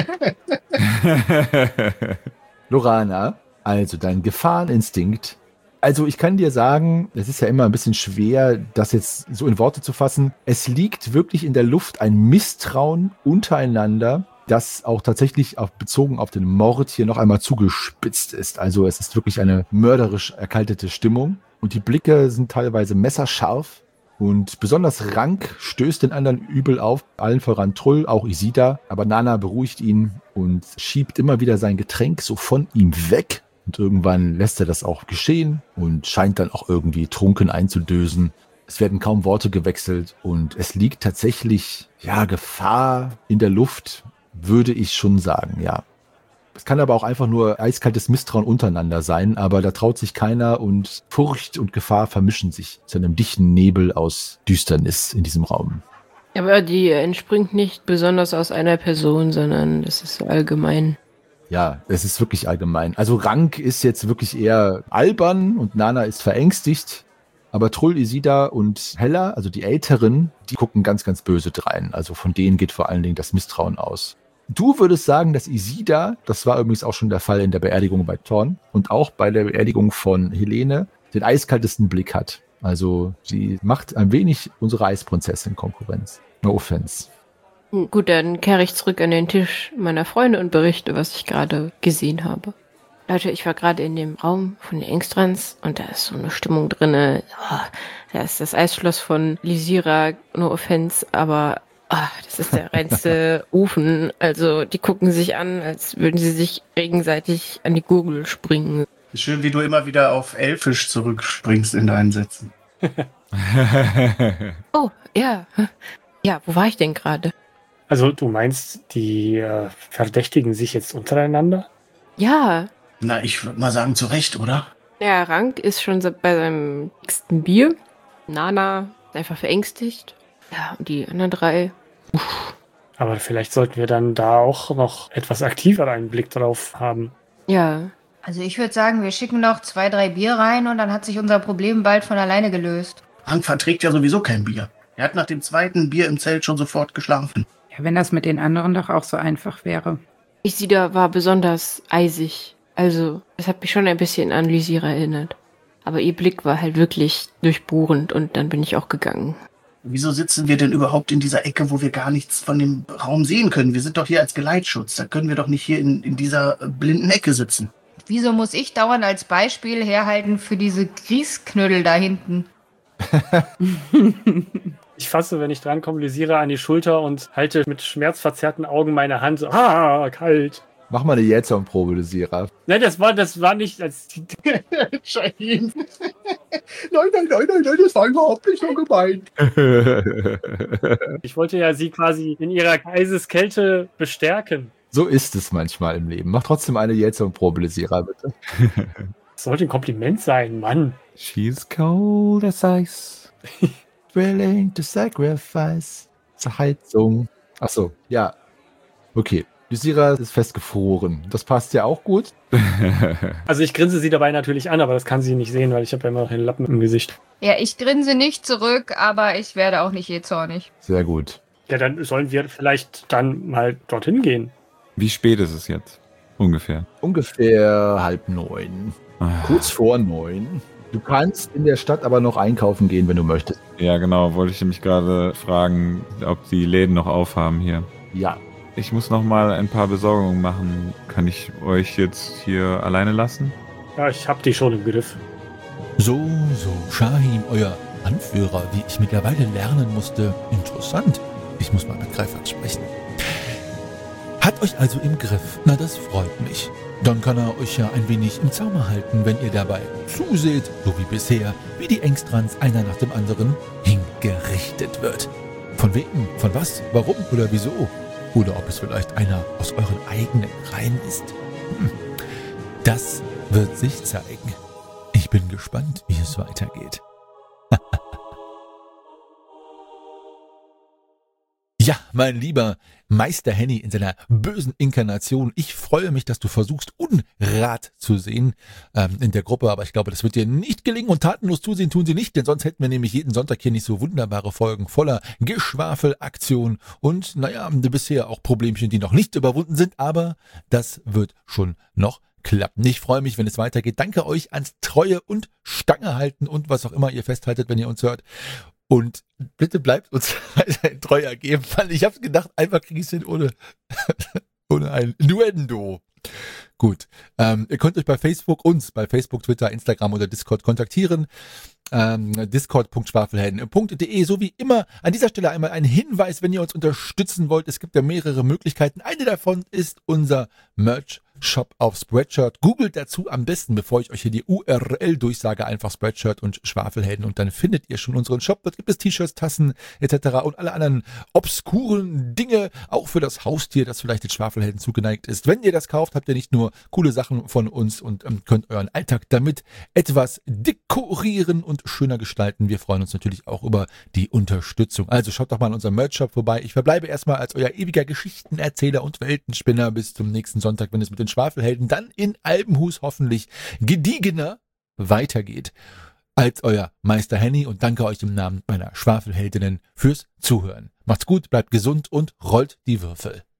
Lorana, also dein Gefahreninstinkt. Also ich kann dir sagen, es ist ja immer ein bisschen schwer, das jetzt so in Worte zu fassen. Es liegt wirklich in der Luft ein Misstrauen untereinander, das auch tatsächlich auf, bezogen auf den Mord hier noch einmal zugespitzt ist. Also es ist wirklich eine mörderisch erkaltete Stimmung und die Blicke sind teilweise messerscharf. Und besonders Rank stößt den anderen übel auf, allen voran Trull, auch Isida. Aber Nana beruhigt ihn und schiebt immer wieder sein Getränk so von ihm weg. Und irgendwann lässt er das auch geschehen und scheint dann auch irgendwie trunken einzudösen. Es werden kaum Worte gewechselt und es liegt tatsächlich, ja, Gefahr in der Luft, würde ich schon sagen, ja. Es kann aber auch einfach nur eiskaltes Misstrauen untereinander sein, aber da traut sich keiner und Furcht und Gefahr vermischen sich zu einem dichten Nebel aus Düsternis in diesem Raum. Aber die entspringt nicht besonders aus einer Person, sondern das ist allgemein. Ja, es ist wirklich allgemein. Also Rank ist jetzt wirklich eher albern und Nana ist verängstigt, aber Trull, Isida und Hella, also die Älteren, die gucken ganz, ganz böse drein. Also von denen geht vor allen Dingen das Misstrauen aus. Du würdest sagen, dass Isida, das war übrigens auch schon der Fall in der Beerdigung bei Thorn und auch bei der Beerdigung von Helene, den eiskaltesten Blick hat. Also sie macht ein wenig unsere Eisprinzessin Konkurrenz. No offense. Gut, dann kehre ich zurück an den Tisch meiner Freunde und berichte, was ich gerade gesehen habe. Leute, ich war gerade in dem Raum von den Engstrands und da ist so eine Stimmung drinne. Oh, da ist das Eisschloss von Lysira, no offense, aber oh, das ist der reinste Ofen. Also die gucken sich an, als würden sie sich gegenseitig an die Gurgel springen. Schön, wie du immer wieder auf Elfisch zurückspringst in deinen Sätzen. Oh, ja. Ja, wo war ich denn gerade? Also du meinst, die äh, verdächtigen sich jetzt untereinander? Ja. Na, ich würde mal sagen, zu Recht, oder? Ja, Rank ist schon bei seinem nächsten Bier. Nana ist einfach verängstigt. Ja, und die anderen drei. Uff. Aber vielleicht sollten wir dann da auch noch etwas aktiver einen Blick drauf haben. Ja. Also ich würde sagen, wir schicken noch zwei, drei Bier rein und dann hat sich unser Problem bald von alleine gelöst. Frank verträgt ja sowieso kein Bier. Er hat nach dem zweiten Bier im Zelt schon sofort geschlafen. Ja, wenn das mit den anderen doch auch so einfach wäre. Ich sie da war besonders eisig. Also, es hat mich schon ein bisschen an Lysira erinnert. Aber ihr Blick war halt wirklich durchbohrend und dann bin ich auch gegangen. Wieso sitzen wir denn überhaupt in dieser Ecke, wo wir gar nichts von dem Raum sehen können? Wir sind doch hier als Geleitschutz. Da können wir doch nicht hier in, in dieser blinden Ecke sitzen. Wieso muss ich dauernd als Beispiel herhalten für diese Grießknödel da hinten? Ich fasse, wenn ich drankomme, Lysira an die Schulter und halte mit schmerzverzerrten Augen meine Hand so, ah, kalt. Mach mal eine Jetson-Probe, Lysira. Nein, das war, das war nicht als... Schein. Nein, nein, nein, nein, nein, das war überhaupt nicht so gemeint. Ich wollte ja sie quasi in ihrer Eiseskälte bestärken. So ist es manchmal im Leben. Mach trotzdem eine Jetson-Probe, Lysira, bitte. Das sollte ein Kompliment sein, Mann. She's cold as ice. Willing to sacrifice. Zur Heizung. Achso, ja. Okay. Lysira ist festgefroren. Das passt ja auch gut. Also ich grinse sie dabei natürlich an, aber das kann sie nicht sehen, weil ich habe ja immer noch den Lappen im Gesicht. Ja, ich grinse nicht zurück, aber ich werde auch nicht je zornig. Sehr gut. Ja, dann sollen wir vielleicht dann mal dorthin gehen. Wie spät ist es jetzt? Ungefähr. Ungefähr halb neun. Ah. Kurz vor neun. Du kannst in der Stadt aber noch einkaufen gehen, wenn du möchtest. Ja, genau. Wollte ich mich gerade fragen, ob die Läden noch aufhaben hier. Ja. Ich muss noch mal ein paar Besorgungen machen. Kann ich euch jetzt hier alleine lassen? Ja, ich hab die schon im Griff. So, so, Shahim, euer Anführer, wie ich mittlerweile lernen musste. Interessant. Ich muss mal mit Greifert sprechen. Hat euch also im Griff. Na, das freut mich. Dann kann er euch ja ein wenig im Zaume halten, wenn ihr dabei zuseht, so wie bisher, wie die Engstrands einer nach dem anderen hingerichtet wird. Von wem, von was, warum oder wieso? Oder ob es vielleicht einer aus euren eigenen Reihen ist. Hm. Das wird sich zeigen. Ich bin gespannt, wie es weitergeht. Ja, mein lieber Meister Henny in seiner bösen Inkarnation. Ich freue mich, dass du versuchst, Unrat zu sehen ähm, in der Gruppe. Aber ich glaube, das wird dir nicht gelingen. Und tatenlos zusehen tun sie nicht. Denn sonst hätten wir nämlich jeden Sonntag hier nicht so wunderbare Folgen voller Geschwafel, Aktion und, naja, bisher auch Problemchen, die noch nicht überwunden sind. Aber das wird schon noch klappen. Ich freue mich, wenn es weitergeht. Danke euch ans Treue und Stange halten und was auch immer ihr festhaltet, wenn ihr uns hört. Und bitte bleibt uns weiterhin treu ergeben, weil ich habe gedacht, einfach kriege ich es hin ohne, ohne ein Nuendo. Gut, ähm, ihr könnt euch bei Facebook, uns bei Facebook, Twitter, Instagram oder Discord kontaktieren. Ähm, discord punkt schwafelhelden punkt de. So wie immer an dieser Stelle einmal ein Hinweis, wenn ihr uns unterstützen wollt. Es gibt ja mehrere Möglichkeiten. Eine davon ist unser Merch-Shop auf Spreadshirt. Googelt dazu am besten, bevor ich euch hier die U R L durchsage, einfach Spreadshirt und Schwafelhelden und dann findet ihr schon unseren Shop. Dort gibt es T-Shirts, Tassen et cetera und alle anderen obskuren Dinge, auch für das Haustier, das vielleicht den Schwafelhelden zugeneigt ist. Wenn ihr das kauft, habt ihr nicht nur coole Sachen von uns und ähm, könnt euren Alltag damit etwas dekorieren und schöner gestalten. Wir freuen uns natürlich auch über die Unterstützung. Also schaut doch mal in unserem Merch-Shop vorbei. Ich verbleibe erstmal als euer ewiger Geschichtenerzähler und Weltenspinner bis zum nächsten Sonntag, wenn es mit den Schwafelhelden dann in Albenhus hoffentlich gediegener weitergeht als euer Meister Henny und danke euch im Namen meiner Schwafelheldinnen fürs Zuhören. Macht's gut, bleibt gesund und rollt die Würfel.